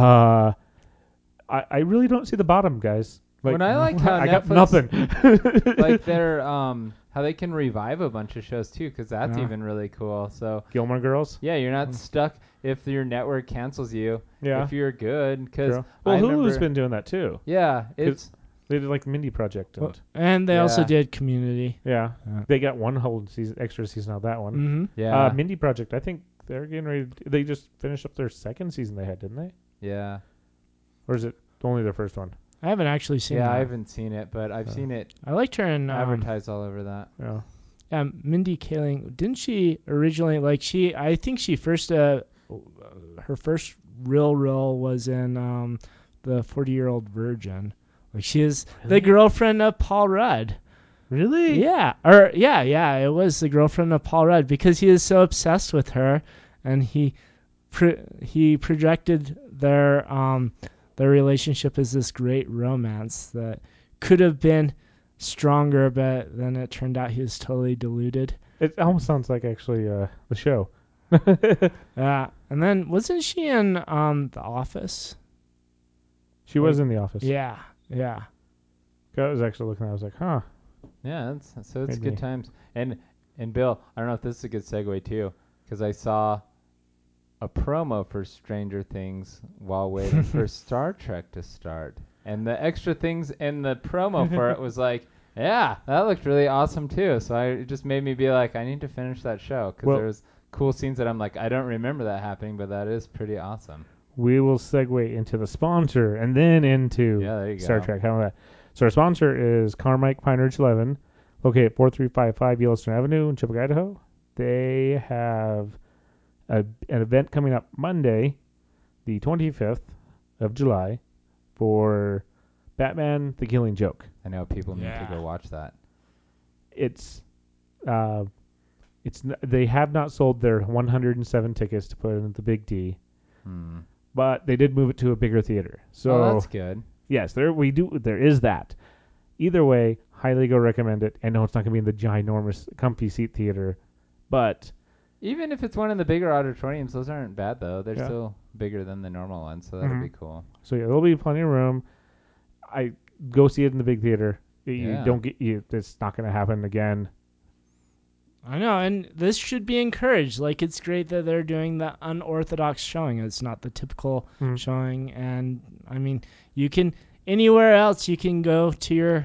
I really don't see the bottom, guys. Like, when I like how I Netflix, got nothing. like they're how they can revive a bunch of shows too, because that's even really cool. So Gilmore Girls. Yeah, you're not stuck if your network cancels you. Yeah. If you're good, because Hulu's been doing that too. Yeah, they did like Mindy Project and they also did Community. Yeah, they got one whole extra season out of that one. Mm-hmm. Yeah, Mindy Project. I think they're getting ready. They just finished up their second season they had, didn't they? Yeah. Or is it only their first one? I haven't actually seen it. Yeah, I haven't seen it, but I've seen it. I liked her in advertised all over that. Yeah. Mindy Kaling, didn't she originally I think she first her first real role was in the 40-Year-Old Virgin. Like she is the girlfriend of Paul Rudd. Really? Yeah. It was the girlfriend of Paul Rudd because he is so obsessed with her, and he projected their relationship as this great romance that could have been stronger, but then it turned out he was totally deluded. It almost sounds like actually the show. Yeah, and then wasn't she in The Office? She was in The Office. Yeah. I was actually looking at it, I was like, huh. Yeah, it's Maybe. good times. And Bill, I don't know if this is a good segue too, because I saw a promo for Stranger Things while waiting for Star Trek to start. And the extra things in the promo for it was like, yeah, that looked really awesome too. So it just made me be like, I need to finish that show because there was cool scenes that I'm like, I don't remember that happening, but that is pretty awesome. We will segue into the sponsor and then into Star Trek. How about that? So our sponsor is Carmike Pine Ridge 11, located at 4355 Yellowstone Avenue in Chippewa, Idaho. They have an event coming up Monday, the 25th of July, for Batman: The Killing Joke. I know people need to go watch that. They have not sold their 107 tickets to put in the Big D, but they did move it to a bigger theater. So that's good. Yes, there is that. Either way, highly go recommend it. I know it's not going to be in the ginormous comfy seat theater, but even if it's one of the bigger auditoriums, those aren't bad though. They're still bigger than the normal ones, so that'll be cool. So there'll be plenty of room. I go see it in the big theater. It's not going to happen again. I know, and this should be encouraged. Like, it's great that they're doing the unorthodox showing. It's not the typical showing. And, I mean, you can, anywhere else, you can go to your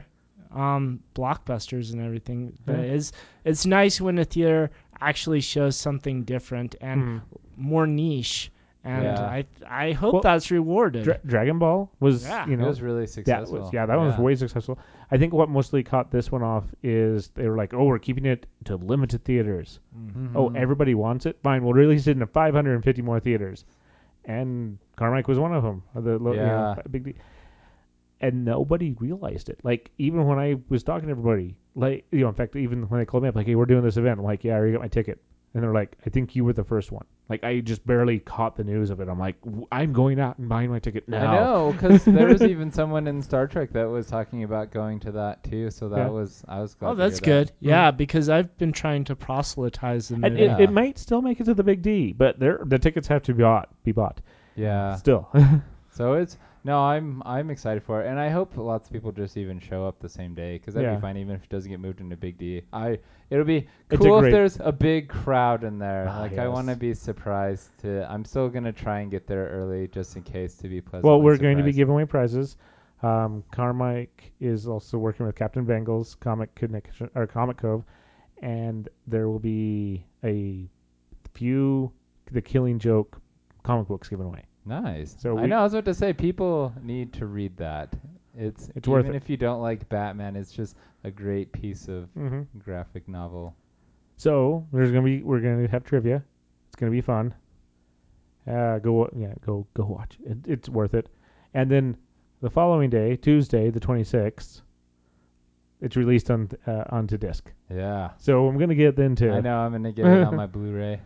blockbusters and everything. But Yeah. it's nice when a theater actually shows something different and Mhm. more niche. And Yeah. I hope Well, that's rewarded. Dragon Ball was, Yeah. you It know, was really successful. that one was way successful. I think what mostly caught this one off is they were like, oh, we're keeping it to limited theaters. Oh, Mhm. everybody wants it? Fine, we'll release it in 550 more theaters. And Carmike was one of them. Yeah. Big and nobody realized it. Like, even when I was talking to everybody, like, in fact, even when they called me up, like, hey, we're doing this event. I'm like, yeah, I already got my ticket. And they're like, I think you were the first one. Like, I just barely caught the news of it. I'm like, I'm going out and buying my ticket now. I know, because there was even someone in Star Trek that was talking about going to that too. So that Yeah. I was glad. Oh, to that's hear good. Yeah, because I've been trying to proselytize the And movie. Yeah. it might still make it to the Big D, but the tickets have to be bought. Yeah. Still. So I'm excited for it, and I hope lots of people just even show up the same day because that'd Yeah. be fine even if it doesn't get moved into Big D. It'll be It's a cool great- if there's a big crowd in there. Ah, I want to yes. be surprised. I'm still gonna try and get there early just in case to be pleasant. Well, we're going to be giving away prizes. Carmike is also working with Captain Bengal's Comic Connection or Comic Cove, and there will be a few The Killing Joke comic books given away. Nice. So I know. I was about to say people need to read that. It's worth even it. if you don't like Batman, it's just a great piece of Mm-hmm. graphic novel. So we're gonna have trivia. It's gonna be fun. Go watch it. It's worth it. And then the following day, Tuesday, the 26th, it's released onto disc. Yeah. So I'm gonna get into. I know. I'm gonna get it on my Blu-ray.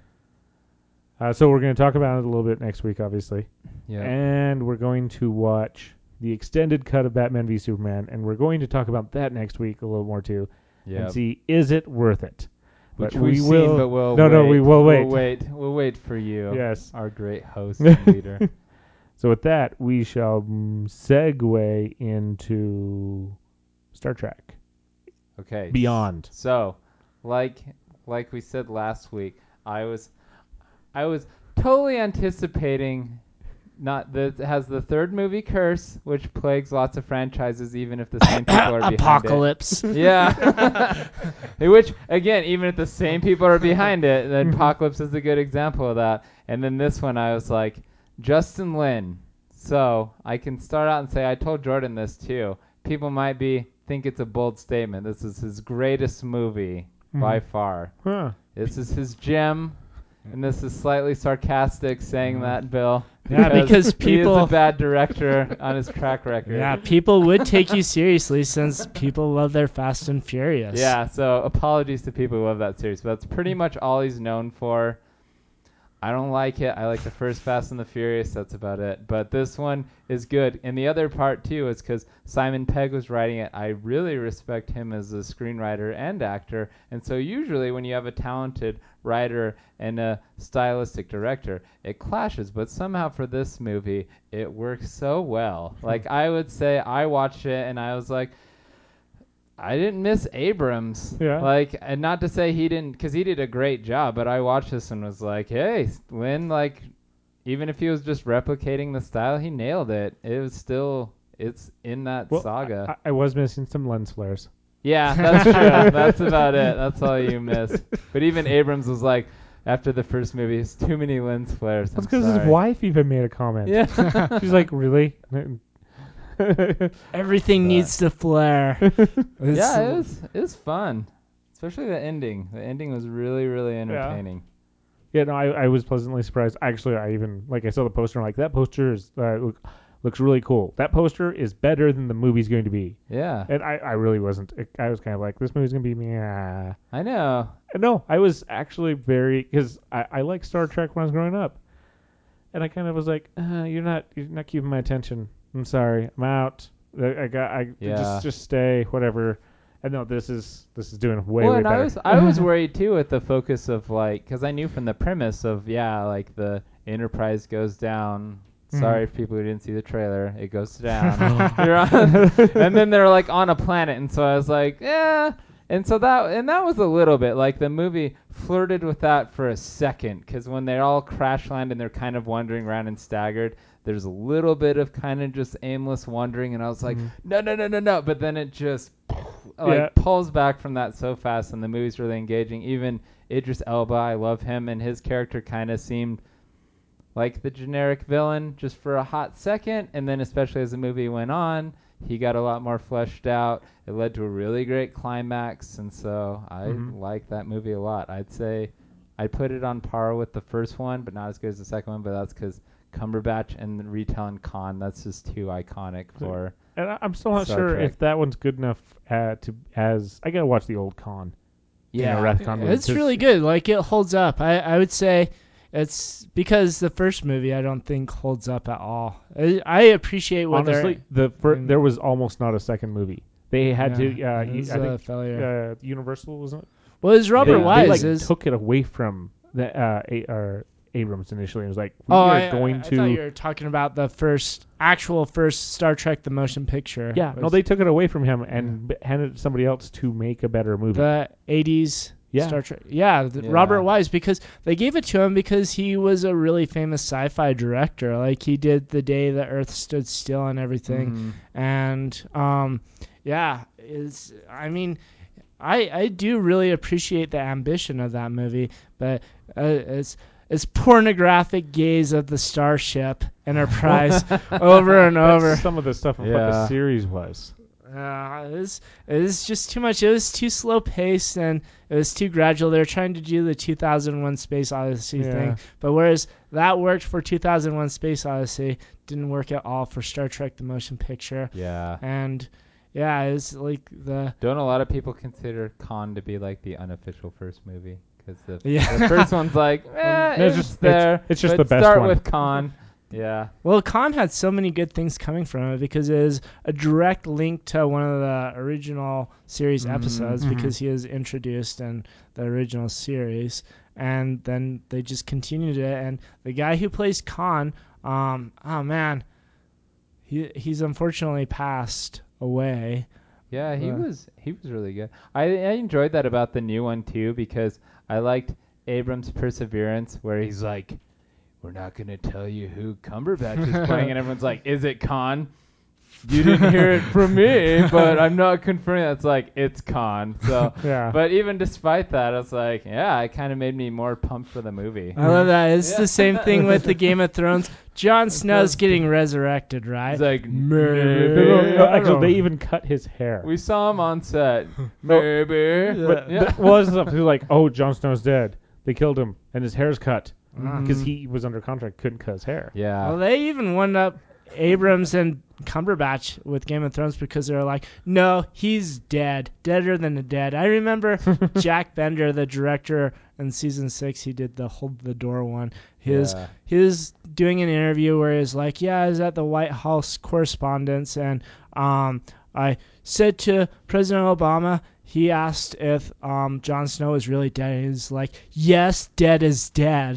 So we're gonna talk about it a little bit next week, obviously. Yeah. And we're going to watch the extended cut of Batman v Superman, and we're going to talk about that next week a little more too, Yeah. and see is it worth it. Which But we've we seen, will. but we'll No, wait. no, we will wait. We'll wait for you. Yes. Our great host and leader. So with that, we shall segue into Star Trek Okay. Beyond. So, like we said last week, I was totally anticipating not that it has the third movie Curse, which plagues lots of franchises, even if the same people are behind Apocalypse. it. Yeah. Which again, even if the same people are behind it, then Apocalypse is a good example of that. And then this one, I was like, Justin Lin. So I can start out and say I told Jordan this too. People might think it's a bold statement. This is his greatest movie by far. Huh. This is his gem, and this is slightly sarcastic saying that, Bill. Yeah, because he is people- a bad director on his track record. Yeah, people would take you seriously since people love their Fast and Furious. Yeah, so apologies to people who love that series, but that's pretty much all he's known for. I don't like it. I like the first Fast and the Furious. That's about it. But this one is good. And the other part, too, is because Simon Pegg was writing it. I really respect him as a screenwriter and actor. And so usually when you have a talented writer and a stylistic director, it clashes. But somehow for this movie, it works so well. Like, I would say I watched it and I was like, I didn't miss Abrams. Yeah. Like, and not to say he didn't, because he did a great job, but I watched this and was like, hey, Lin, like, even if he was just replicating the style, he nailed it. It was still, it's in that saga. I was missing some lens flares. Yeah, that's true. That's about it. That's all you missed. But even Abrams was like, after the first movie, it's too many lens flares. That's I'm because his sorry. wife even made a comment. Yeah. She's like, really? Everything needs to flare. Yeah, it was fun. Especially the ending. The ending was really, really entertaining. Yeah, no, I was pleasantly surprised. Actually, I saw the poster and I'm like, that poster is looks really cool. That poster is better than the movie's going to be. Yeah. And I really wasn't. I was kind of like, this movie's going to be meh. I know. No, I was actually very, because I liked Star Trek when I was growing up. And I kind of was like, you're not keeping my attention. I'm sorry. I'm out. Just stay, whatever. And no, this is doing way and better. I was worried too with the focus of like, because I knew from the premise of like the Enterprise goes down. Sorry if people who didn't see the trailer, it goes down. You're on, and then they're like on a planet, and so I was like, yeah. And so that was a little bit like the movie flirted with that for a second, because when they all crash land and they're kind of wandering around and staggered, there's a little bit of kind of just aimless wandering, and I was like, no. But then it just pulls back from that so fast, and the movie's really engaging. Even Idris Elba, I love him, and his character kind of seemed like the generic villain just for a hot second, and then especially as the movie went on, he got a lot more fleshed out. It led to a really great climax, and so I like that movie a lot. I'd say I'd put it on par with the first one, but not as good as the second one, but that's because Cumberbatch and retelling Khan, that's just too iconic for And I'm still not Star sure Trek. if that one's good enough I gotta watch the old Khan. Wrath of Khan movie, it's really good. Like, it holds up. I would say it's because the first movie I don't think holds up at all. I appreciate what honestly, there was almost not a second movie. They had it was I a think failure. Universal, wasn't it? Well, it's Robert Wise. They took it away from the Abrams initially. It was like, I going to. thought you were talking about the actual first Star Trek the motion picture. Yeah, no, they took it away from him and handed it to somebody else to make a better movie. The 80s Star Trek. Yeah, Robert Wise, because they gave it to him because he was a really famous sci-fi director. Like, he did The Day the Earth Stood Still and everything. And I do really appreciate the ambition of that movie, but it's pornographic gaze of the Starship Enterprise over and over. That's some of the stuff of what the series was. It was just too much. It was too slow paced and it was too gradual. They were trying to do the 2001 Space Odyssey thing, but whereas that worked for 2001 Space Odyssey, didn't work at all for Star Trek the Motion Picture. Yeah. And it's like Don't a lot of people consider Khan to be like the unofficial first movie? Because the first one's like, it's there. It's just but the best start one. with Khan. Yeah. Well, Khan had so many good things coming from it because it is a direct link to one of the original series episodes because he is introduced in the original series. And then they just continued it. And the guy who plays Khan, he's unfortunately passed away. Yeah, he was really good. I enjoyed that about the new one too because I liked Abrams' perseverance where he's like, we're not going to tell you who Cumberbatch is playing. And everyone's like, is it Khan? You didn't hear it from me, but I'm not confirming that. It's like, it's Khan. So, But even despite that, I was like, it kind of made me more pumped for the movie. I love that. It's the same thing with the Game of Thrones. Jon Snow's getting resurrected, right? He's like, maybe. Actually, they even cut his hair. We saw him on set. Maybe. But it wasn't something like, Jon Snow's dead. They killed him, and his hair's cut. Because he was under contract, couldn't cut his hair. Yeah. Well, they even wound up Abrams and Cumberbatch with Game of Thrones because they were like, no, he's dead. Deader than the dead. I remember Jack Bender, the director in season 6, he did the Hold the Door one. He was doing an interview where he was like, I was at the White House Correspondence and I said to President Obama, he asked if Jon Snow is really dead. He's like, yes, dead is dead.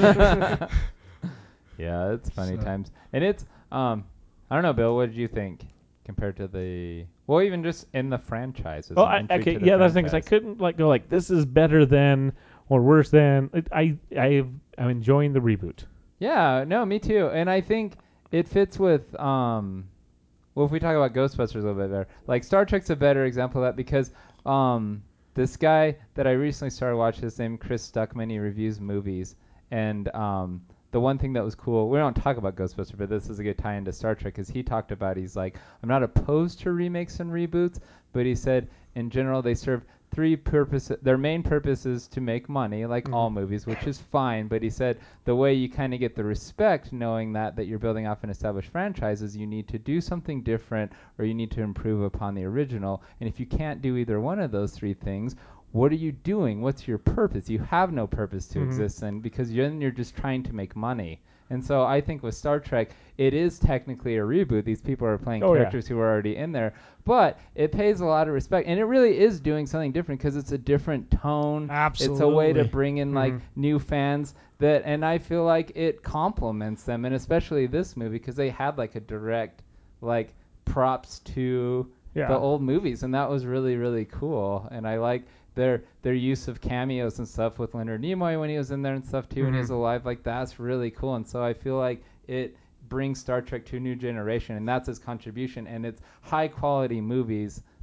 Yeah, it's funny times. And it's, I don't know, Bill, what did you think compared to even just in the franchise? That's the thing, because I couldn't go like, this is better than or worse than. I'm enjoying the reboot. Yeah, no, me too. And I think it fits with, if we talk about Ghostbusters a little bit better, like Star Trek's a better example of that because this guy that I recently started watching, his name Chris Stuckman, he reviews movies, and the one thing that was cool, we don't talk about Ghostbusters, but this is a good tie into Star Trek, because he talked about, he's like, I'm not opposed to remakes and reboots, but he said in general they serve three purposes. Their main purpose is to make money, like all movies, which is fine. But he said the way you kind of get the respect, knowing that you're building off an established franchise, is you need to do something different or you need to improve upon the original. And if you can't do either one of those three things, what are you doing? What's your purpose? You have no purpose to exist in, because you're just trying to make money. And so I think with Star Trek, it is technically a reboot. These people are playing characters who are already in there. But it pays a lot of respect. And it really is doing something different because it's a different tone. Absolutely. It's a way to bring in new fans. And I feel like it complements them. And especially this movie, because they had a direct props to the old movies. And that was really, really cool. And I like their use of cameos and stuff with Leonard Nimoy when he was in there and stuff too, and he was alive. That's really cool. And so I feel like it brings Star Trek to a new generation, and that's its contribution. And it's high quality movies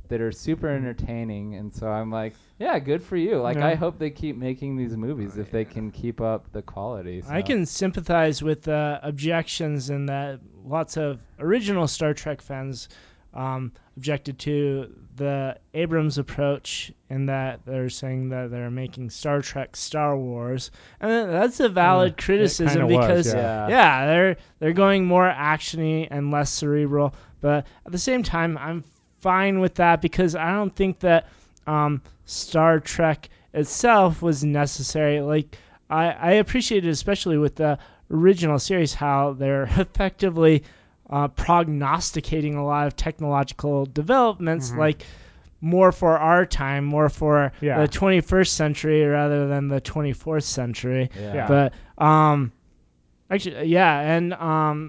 that are super entertaining, and so I'm like, yeah, good for you. Like, Yeah. I hope they keep making these movies if they can keep up the quality. So. I can sympathize with the objections in that lots of original Star Trek fans objected to the Abrams approach in that they're saying that they're making Star Trek Star Wars, and that's a valid it criticism kinda was, because yeah. they're going more actiony and less cerebral. But at the same time, I'm fine with that because I don't think that Star Trek itself was necessary. Like I appreciated, especially with the original series, how they're effectively prognosticating a lot of technological developments, like more for our time, more for Yeah. the 21st century rather than the 24th century. Yeah. But actually, yeah, and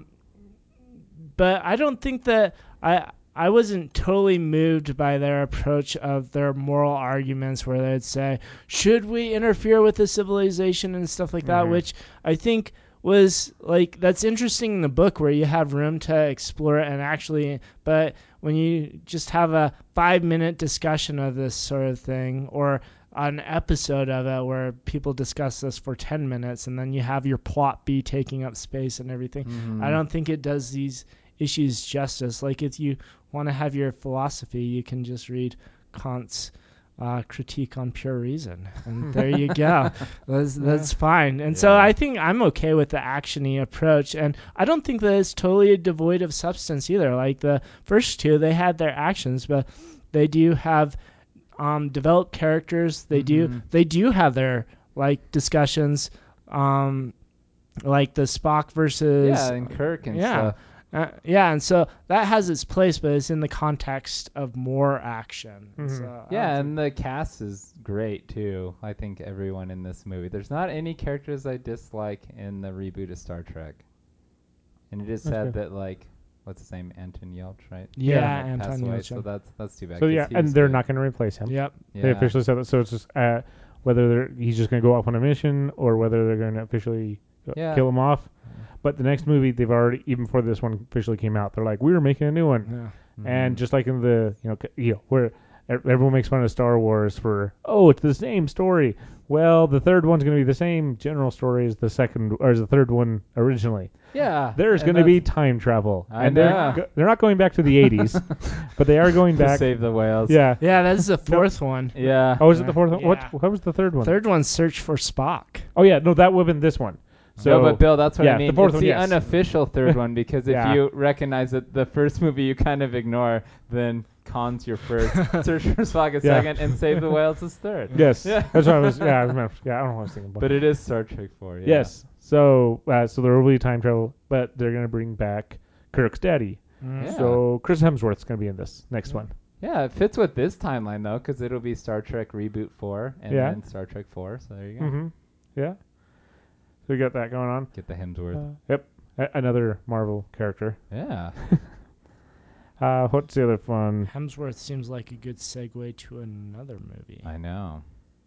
but I don't think that I wasn't totally moved by their approach of their moral arguments where they'd say, should we interfere with the civilization and stuff like that, which I think was like, that's interesting in the book where you have room to explore it and actually, but when you just have a 5-minute discussion of this sort of thing or an episode of it where people discuss this for 10 minutes and then you have your plot be taking up space and everything, I don't think it does these issues justice. Like if you want to have your philosophy, you can just read Kant's critique on pure reason, and there you go. That's fine. And so I think I'm okay with the actiony approach, and I don't think that it's totally devoid of substance either. Like the first two, they had their actions, but they do have developed characters. They do have their like discussions, like the Spock versus and Kirk and stuff. and so that has its place, but it's in the context of more action. So and the cast is great too. I think everyone in this movie. There's not any characters I dislike in the reboot of Star Trek, and it is sad that like, what's his name, Anton Yelchin, right? Yeah, Passed Anton away, Yelchin. so that's too bad. So 'cause yeah, he and was they're good. not going to replace him. Yep. They officially said that. So it's just whether he's just going to go off on a mission or whether they're going to officially kill him off. But the next movie, they've already, even before this one officially came out, they're like, we're making a new one. And just like in the, where everyone makes fun of Star Wars for, it's the same story. Well, the third one's going to be the same general story as the second, or as the third one originally. Yeah. There's going to be time travel. I And know. they're not going back to the 80s, but they are going to back. save the whales. Yeah. Yeah, that's the fourth one. Yeah. Oh, is it the fourth one? Yeah. What was the third one? Third one's Search for Spock. Oh, yeah. No, that would have been this one. So, no, but Bill, that's what I mean. The fourth it's one, the yes. unofficial third one because if Yeah. you recognize that the first movie you kind of ignore, then Khan's your first, Search for Spock is second, and Save the Whales is third. Yes. Yeah. That's what I was. Yeah, I remember. Yeah, I don't know what I was thinking about. But it is Star Trek 4. Yeah. Yes. So there will be time travel, but they're going to bring back Kirk's daddy. Yeah. So Chris Hemsworth's going to be in this next one. Yeah, it fits with this timeline though, because it'll be Star Trek Reboot 4 and then Star Trek 4. So there you go. Mm-hmm. Yeah. So we got that going on. Get the Hemsworth. Yep. Another Marvel character. Yeah. What's the other fun? Hemsworth seems like a good segue to another movie. I know.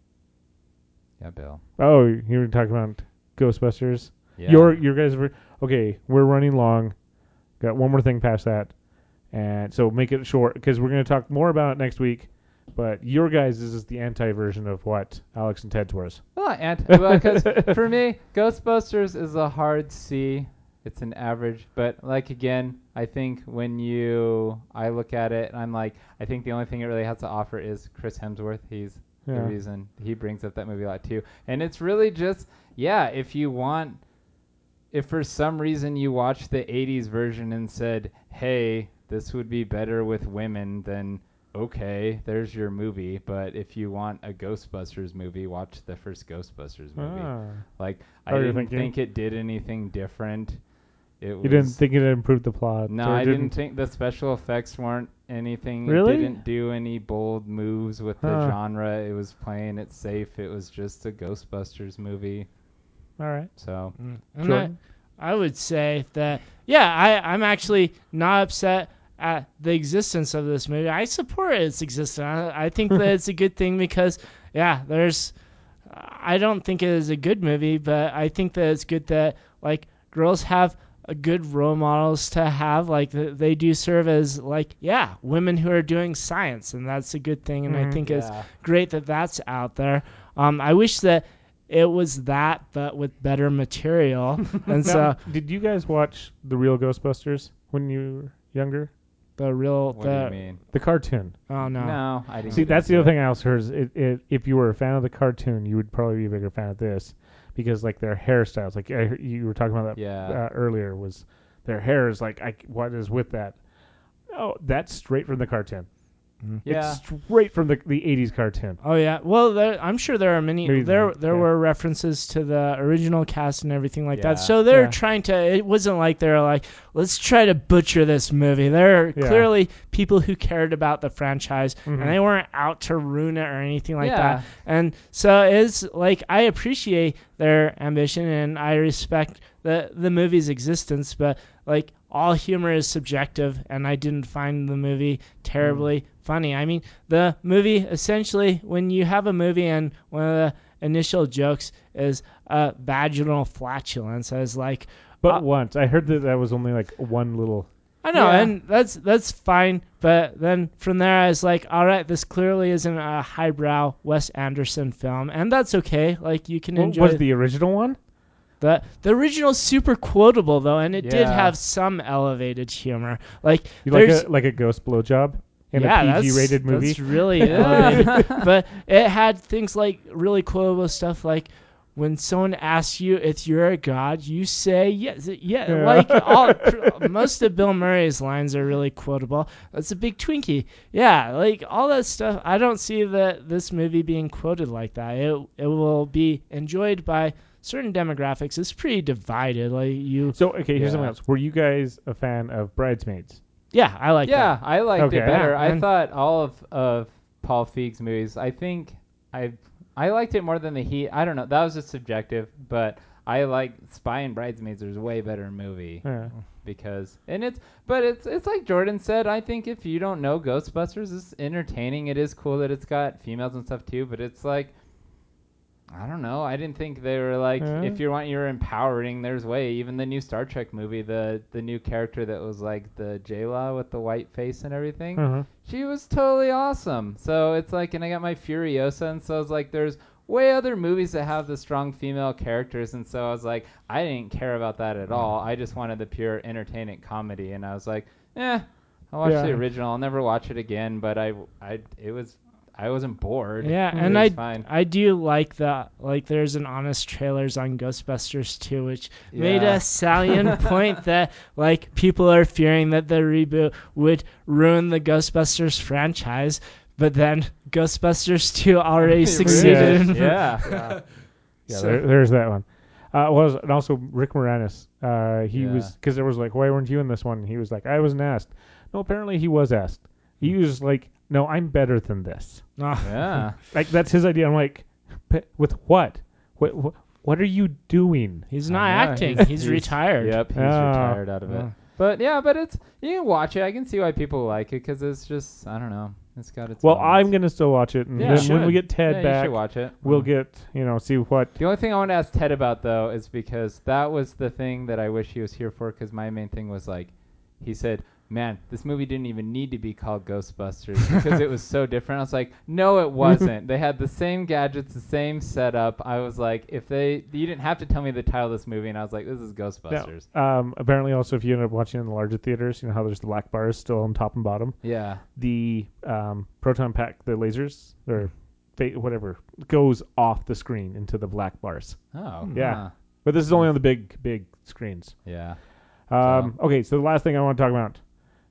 Yeah, Bill. Oh, you were talking about Ghostbusters. Yeah. Your guys were okay. We're running long. Got one more thing past that, and so make it short because we're going to talk more about it next week. But your guys is the anti-version of what Alex and Ted's was. Well, because for me, Ghostbusters is a hard C. It's an average, but like again, I think when I look at it, and I'm like, I think the only thing it really has to offer is Chris Hemsworth. He's the reason he brings up that movie a lot too, and it's really just if for some reason you watched the '80s version and said, hey, this would be better with women, then okay, there's your movie. But if you want a Ghostbusters movie, watch the first Ghostbusters movie. Like, I didn't think it did anything different. You didn't think it improved the plot? No, I didn't think the special effects weren't anything. Really? It didn't do any bold moves with the genre. It was playing it safe. It was just a Ghostbusters movie. All right. So, And I would say that, I'm actually not upset at the existence of this movie. I support its existence. I think that it's a good thing because, I don't think it is a good movie, but I think that it's good that, like, girls have good role models to have. Like they do serve as like women who are doing science, and that's a good thing. And I think it's great that that's out there. I wish that it was that, but with better material. And Now, did you guys watch the real Ghostbusters when you were younger? the real What do you mean? The cartoon. Oh no. No, I didn't. See, that's the other thing I also heard is if you were a fan of the cartoon, you would probably be a bigger fan of this because like their hairstyles, like you were talking about that earlier, was their hair is like what is with that? Oh, that's straight from the cartoon. Yeah. It's straight from the 80s cartoon. Oh yeah. Well, I'm sure there are many. Maybe There not, yeah. were references to the original cast and everything like Yeah. that. So they're Yeah. trying to. It wasn't like they're like, let's try to butcher this movie. There are clearly people who cared about the franchise, and they weren't out to ruin it or anything like that. And so it's like I appreciate their ambition and I respect the movie's existence, but like all humor is subjective, and I didn't find the movie terribly funny. I mean, the movie essentially, when you have a movie and one of the initial jokes is vaginal flatulence, I was like, But once I heard that was only like one little. I know, and that's fine. But then from there, I was like, all right, this clearly isn't a highbrow Wes Anderson film, and that's okay. Like you can enjoy. Was the original one? The original's super quotable though, and it did have some elevated humor. Like like a ghost blowjob in a PG-rated movie. That's really elevated. But it had things like really quotable stuff, like when someone asks you if you're a god, you say yes. Yeah. Like most of Bill Murray's lines are really quotable. That's a big Twinkie. Yeah, like all that stuff. I don't see this movie being quoted like that. It will be enjoyed by certain demographics. It's pretty divided. Like you. So okay, here's something else. Were you guys a fan of Bridesmaids? Yeah, I like that. Yeah, I liked it better. Yeah, I thought all of Paul Feig's movies. I think I liked it more than The Heat. I don't know. That was just subjective, but I like Spy and Bridesmaids is a way better movie because it's like Jordan said. I think if you don't know Ghostbusters, it's entertaining. It is cool that it's got females and stuff too, but it's like. I don't know. I didn't think they were like if you're empowering. There's way. Even the new Star Trek movie, the new character that was like the J-Law with the white face and everything. She was totally awesome. So it's like, and I got my Furiosa, and so I was like, there's way other movies that have the strong female characters, and so I was like, I didn't care about that at all. I just wanted the pure entertainment comedy, and I was like, I watched the original. I'll never watch it again, but I wasn't bored. Yeah, and I do like that. Like, there's an honest trailers on Ghostbusters 2, which made a salient point that like people are fearing that the reboot would ruin the Ghostbusters franchise, but then Ghostbusters 2 already succeeded. There's that one. And also Rick Moranis. He was because there was like, why weren't you in this one? And he was like, I wasn't asked. No, apparently he was asked. He was like, no, I'm better than this. Yeah. Like, that's his idea. I'm like, with what? What are you doing? He's not acting. He's retired. Yep, he's retired out of it. But it's you can watch it. I can see why people like it because it's just I don't know. It's got its. Well, moments. I'm gonna still watch it, and then when we get Ted back, you should watch it. We'll get see what. The only thing I want to ask Ted about though is because that was the thing that I wish he was here for. Because my main thing was like, he said, man, this movie didn't even need to be called Ghostbusters because it was so different. I was like, no, it wasn't. They had the same gadgets, the same setup. I was like, you didn't have to tell me the title of this movie, and I was like, this is Ghostbusters. Now, apparently, also, if you end up watching in the larger theaters, you know how there's the black bars still on top and bottom. Yeah. The proton pack, the lasers, or whatever, goes off the screen into the black bars. Oh. Yeah. But this is only on the big screens. Yeah. Okay, so the last thing I want to talk about.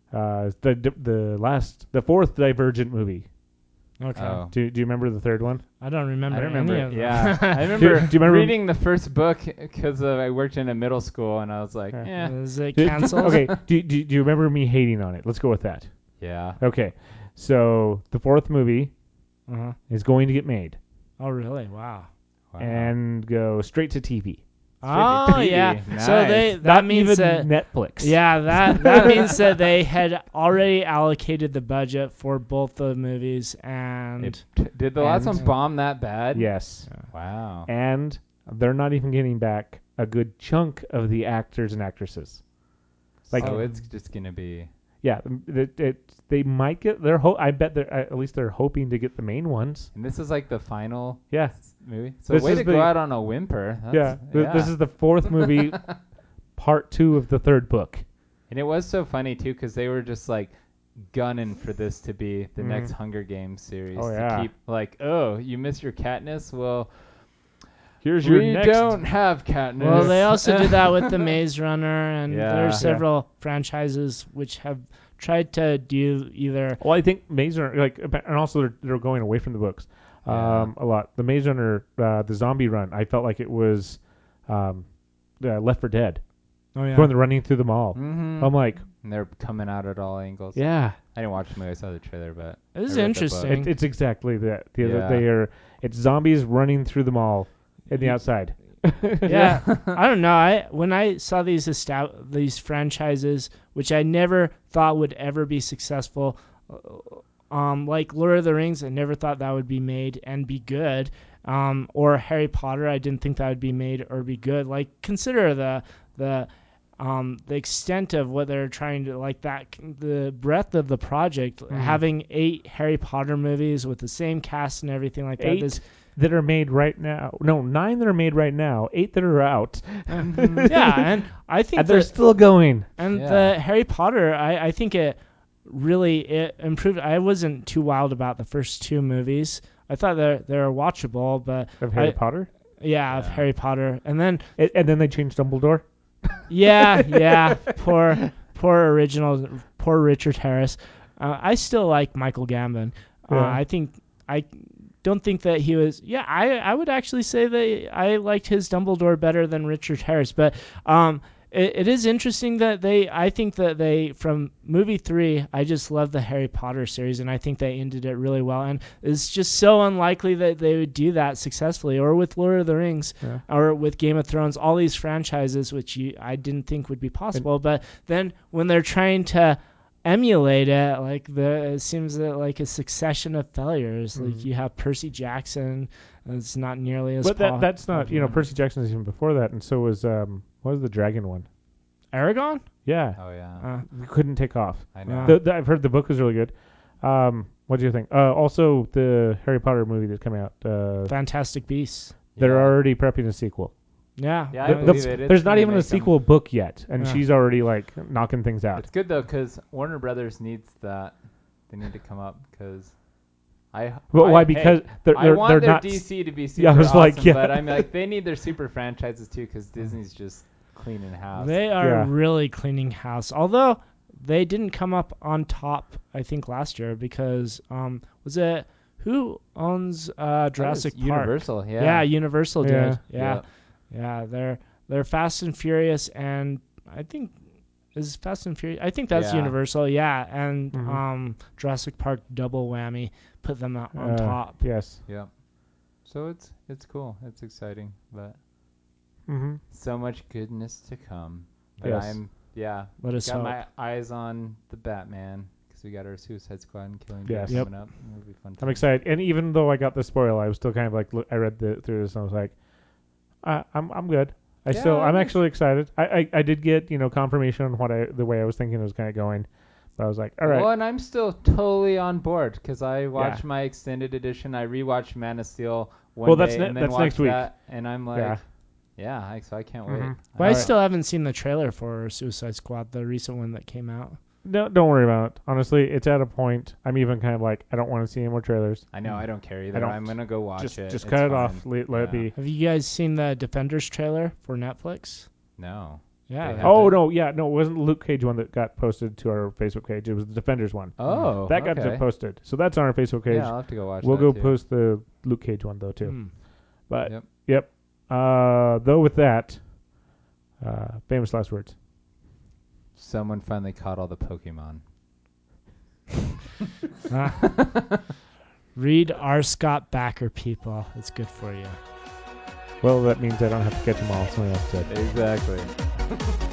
The fourth Divergent movie. Okay. Oh. Do you remember the third one? I don't remember. Any of them. Yeah. I remember, do you remember reading the first book because I worked in a middle school, and I was like, Is it canceled? Okay. Do you remember me hating on it? Let's go with that. Yeah. Okay. So the fourth movie is going to get made. Oh, really? Wow. And go straight to TV. Oh, yeah. Nice. So that means that Netflix. Yeah, that means that they had already allocated the budget for both the movies and did the last one bomb that bad? Yes. Wow. And they're not even getting back a good chunk of the actors and actresses. Like- so it's just gonna be. Yeah, they might get. I bet they're at least they're hoping to get the main ones. And this is like the final Yeah, movie. So This way is to the- go out on a whimper. yeah. This is the fourth movie, part 2 of the third book. And it was so funny too because they were just like gunning for this to be the Mhm. next Hunger Games series. Oh, to yeah. keep like, oh, you miss your Katniss? Well, Here's your we next. don't have Katniss. Well, they also did that with the Maze Runner, and Yeah. there are Yeah. several franchises which have tried to do either. Well, I think Maze Runner, and also they're going away from the books Yeah. a lot. The Maze Runner, the zombie run, I felt like it was Left 4 Dead, Oh yeah. going running through the mall. Mm-hmm. I'm like, And they're coming out at all angles. yeah, I didn't watch the movie. I saw the trailer, but It is I read the interesting. it's exactly that. Yeah. It's zombies running through the mall in the outside. Yeah, I don't know. When I saw these franchises, which I never thought would ever be successful, like Lord of the Rings, I never thought that would be made and be good. Or Harry Potter, I didn't think that would be made or be good. Like consider the extent of what they're trying to the breadth of the project. Having 8 Harry Potter movies with the same cast and everything like that. 8 that are made right now. No, 9 that are made right now. 8 that are out. Yeah, and I think And they're still going. And Yeah. the Harry Potter, I think it improved. I wasn't too wild about the first 2 movies. I thought they're watchable, but Of Harry Potter? of Yeah. Harry Potter, and then And then they changed Dumbledore? yeah, poor Richard Harris. I still like Michael Gambon. Yeah. I don't think that he was. Yeah, I would actually say that I liked his Dumbledore better than Richard Harris, but it is interesting that I think that they, from movie 3, I just love the Harry Potter series, and I think they ended it really well. And it's just so unlikely that they would do that successfully, or with Lord of the Rings, Yeah. or with Game of Thrones, all these franchises, which I didn't think would be possible. But then when they're trying to emulate it, it seems that like a succession of failures. Like you have Percy Jackson, and it's not nearly as. But that's not, Percy Jackson is even before that, and so was, what was the dragon one? Aragon. Yeah. Oh yeah, We couldn't take off. I know. I've heard the book was really good. What do you think? Also, the Harry Potter movie that's coming out. Fantastic Beasts. They're Yeah. already prepping a sequel. Yeah. Yeah, I believe it. It's There's not gonna even a make them- sequel book yet, and Yeah. she's already knocking things out. It's good though because Warner Brothers needs that. They need to come up because Why? Because I want they're their not. DC to be super Yeah, I was awesome, like, yeah. but I'm like they need their super franchises too because Disney's just cleaning house. They are Yeah. really cleaning house. Although they didn't come up on top, I think, last year because was it who owns That Jurassic was Park? Universal, yeah. Yeah, Universal did. Yeah. Yeah. They're Fast and Furious, and I think is Fast and Furious. I think that's Yeah. Universal. Yeah, and Mhm. Jurassic Park double whammy put them on top. Yes. Yep. So it's cool. It's exciting, but Mm-hmm. so much goodness to come. But Yes. Let us got hope. my eyes on the Batman because we got our Suicide Squad and Killing Joke Yes. Yep. coming up. It'll be fun. I'm excited, and even though I got the spoiler, I was still kind of like, I read through this, and I was like, I'm good. I'm actually excited. I did get confirmation on the way I was thinking it was kind of going, but I was like, all right. Well, and I'm still totally on board because I watched my extended edition. I rewatched Man of Steel one That's day and then that's watched next week. that, and I'm like, so I can't wait. Mhm. But I Alright. still haven't seen the trailer for Suicide Squad, the recent one that came out. No, don't worry about it. Honestly, it's at a point. I'm even kind of like, I don't want to see any more trailers. I know I don't care either. I don't. I'm gonna go watch Just it. It's cut it fine. off. Let it Yeah. be. Have you guys seen the Defenders trailer for Netflix? No. Yeah. They have Oh it? no, yeah, no, it wasn't the Luke Cage one that got posted to our Facebook page. It was the Defenders one. Oh, That got okay. posted. So that's on our Facebook page. Yeah, I'll have to go watch. We'll that go too. post the Luke Cage one though too. Hmm. But Yep. yep. Though with that, famous last words. Someone finally caught all the Pokemon. Read R. Scott Backer, people. It's good for you. Well, that means I don't have to catch them all. Somebody else did. Exactly.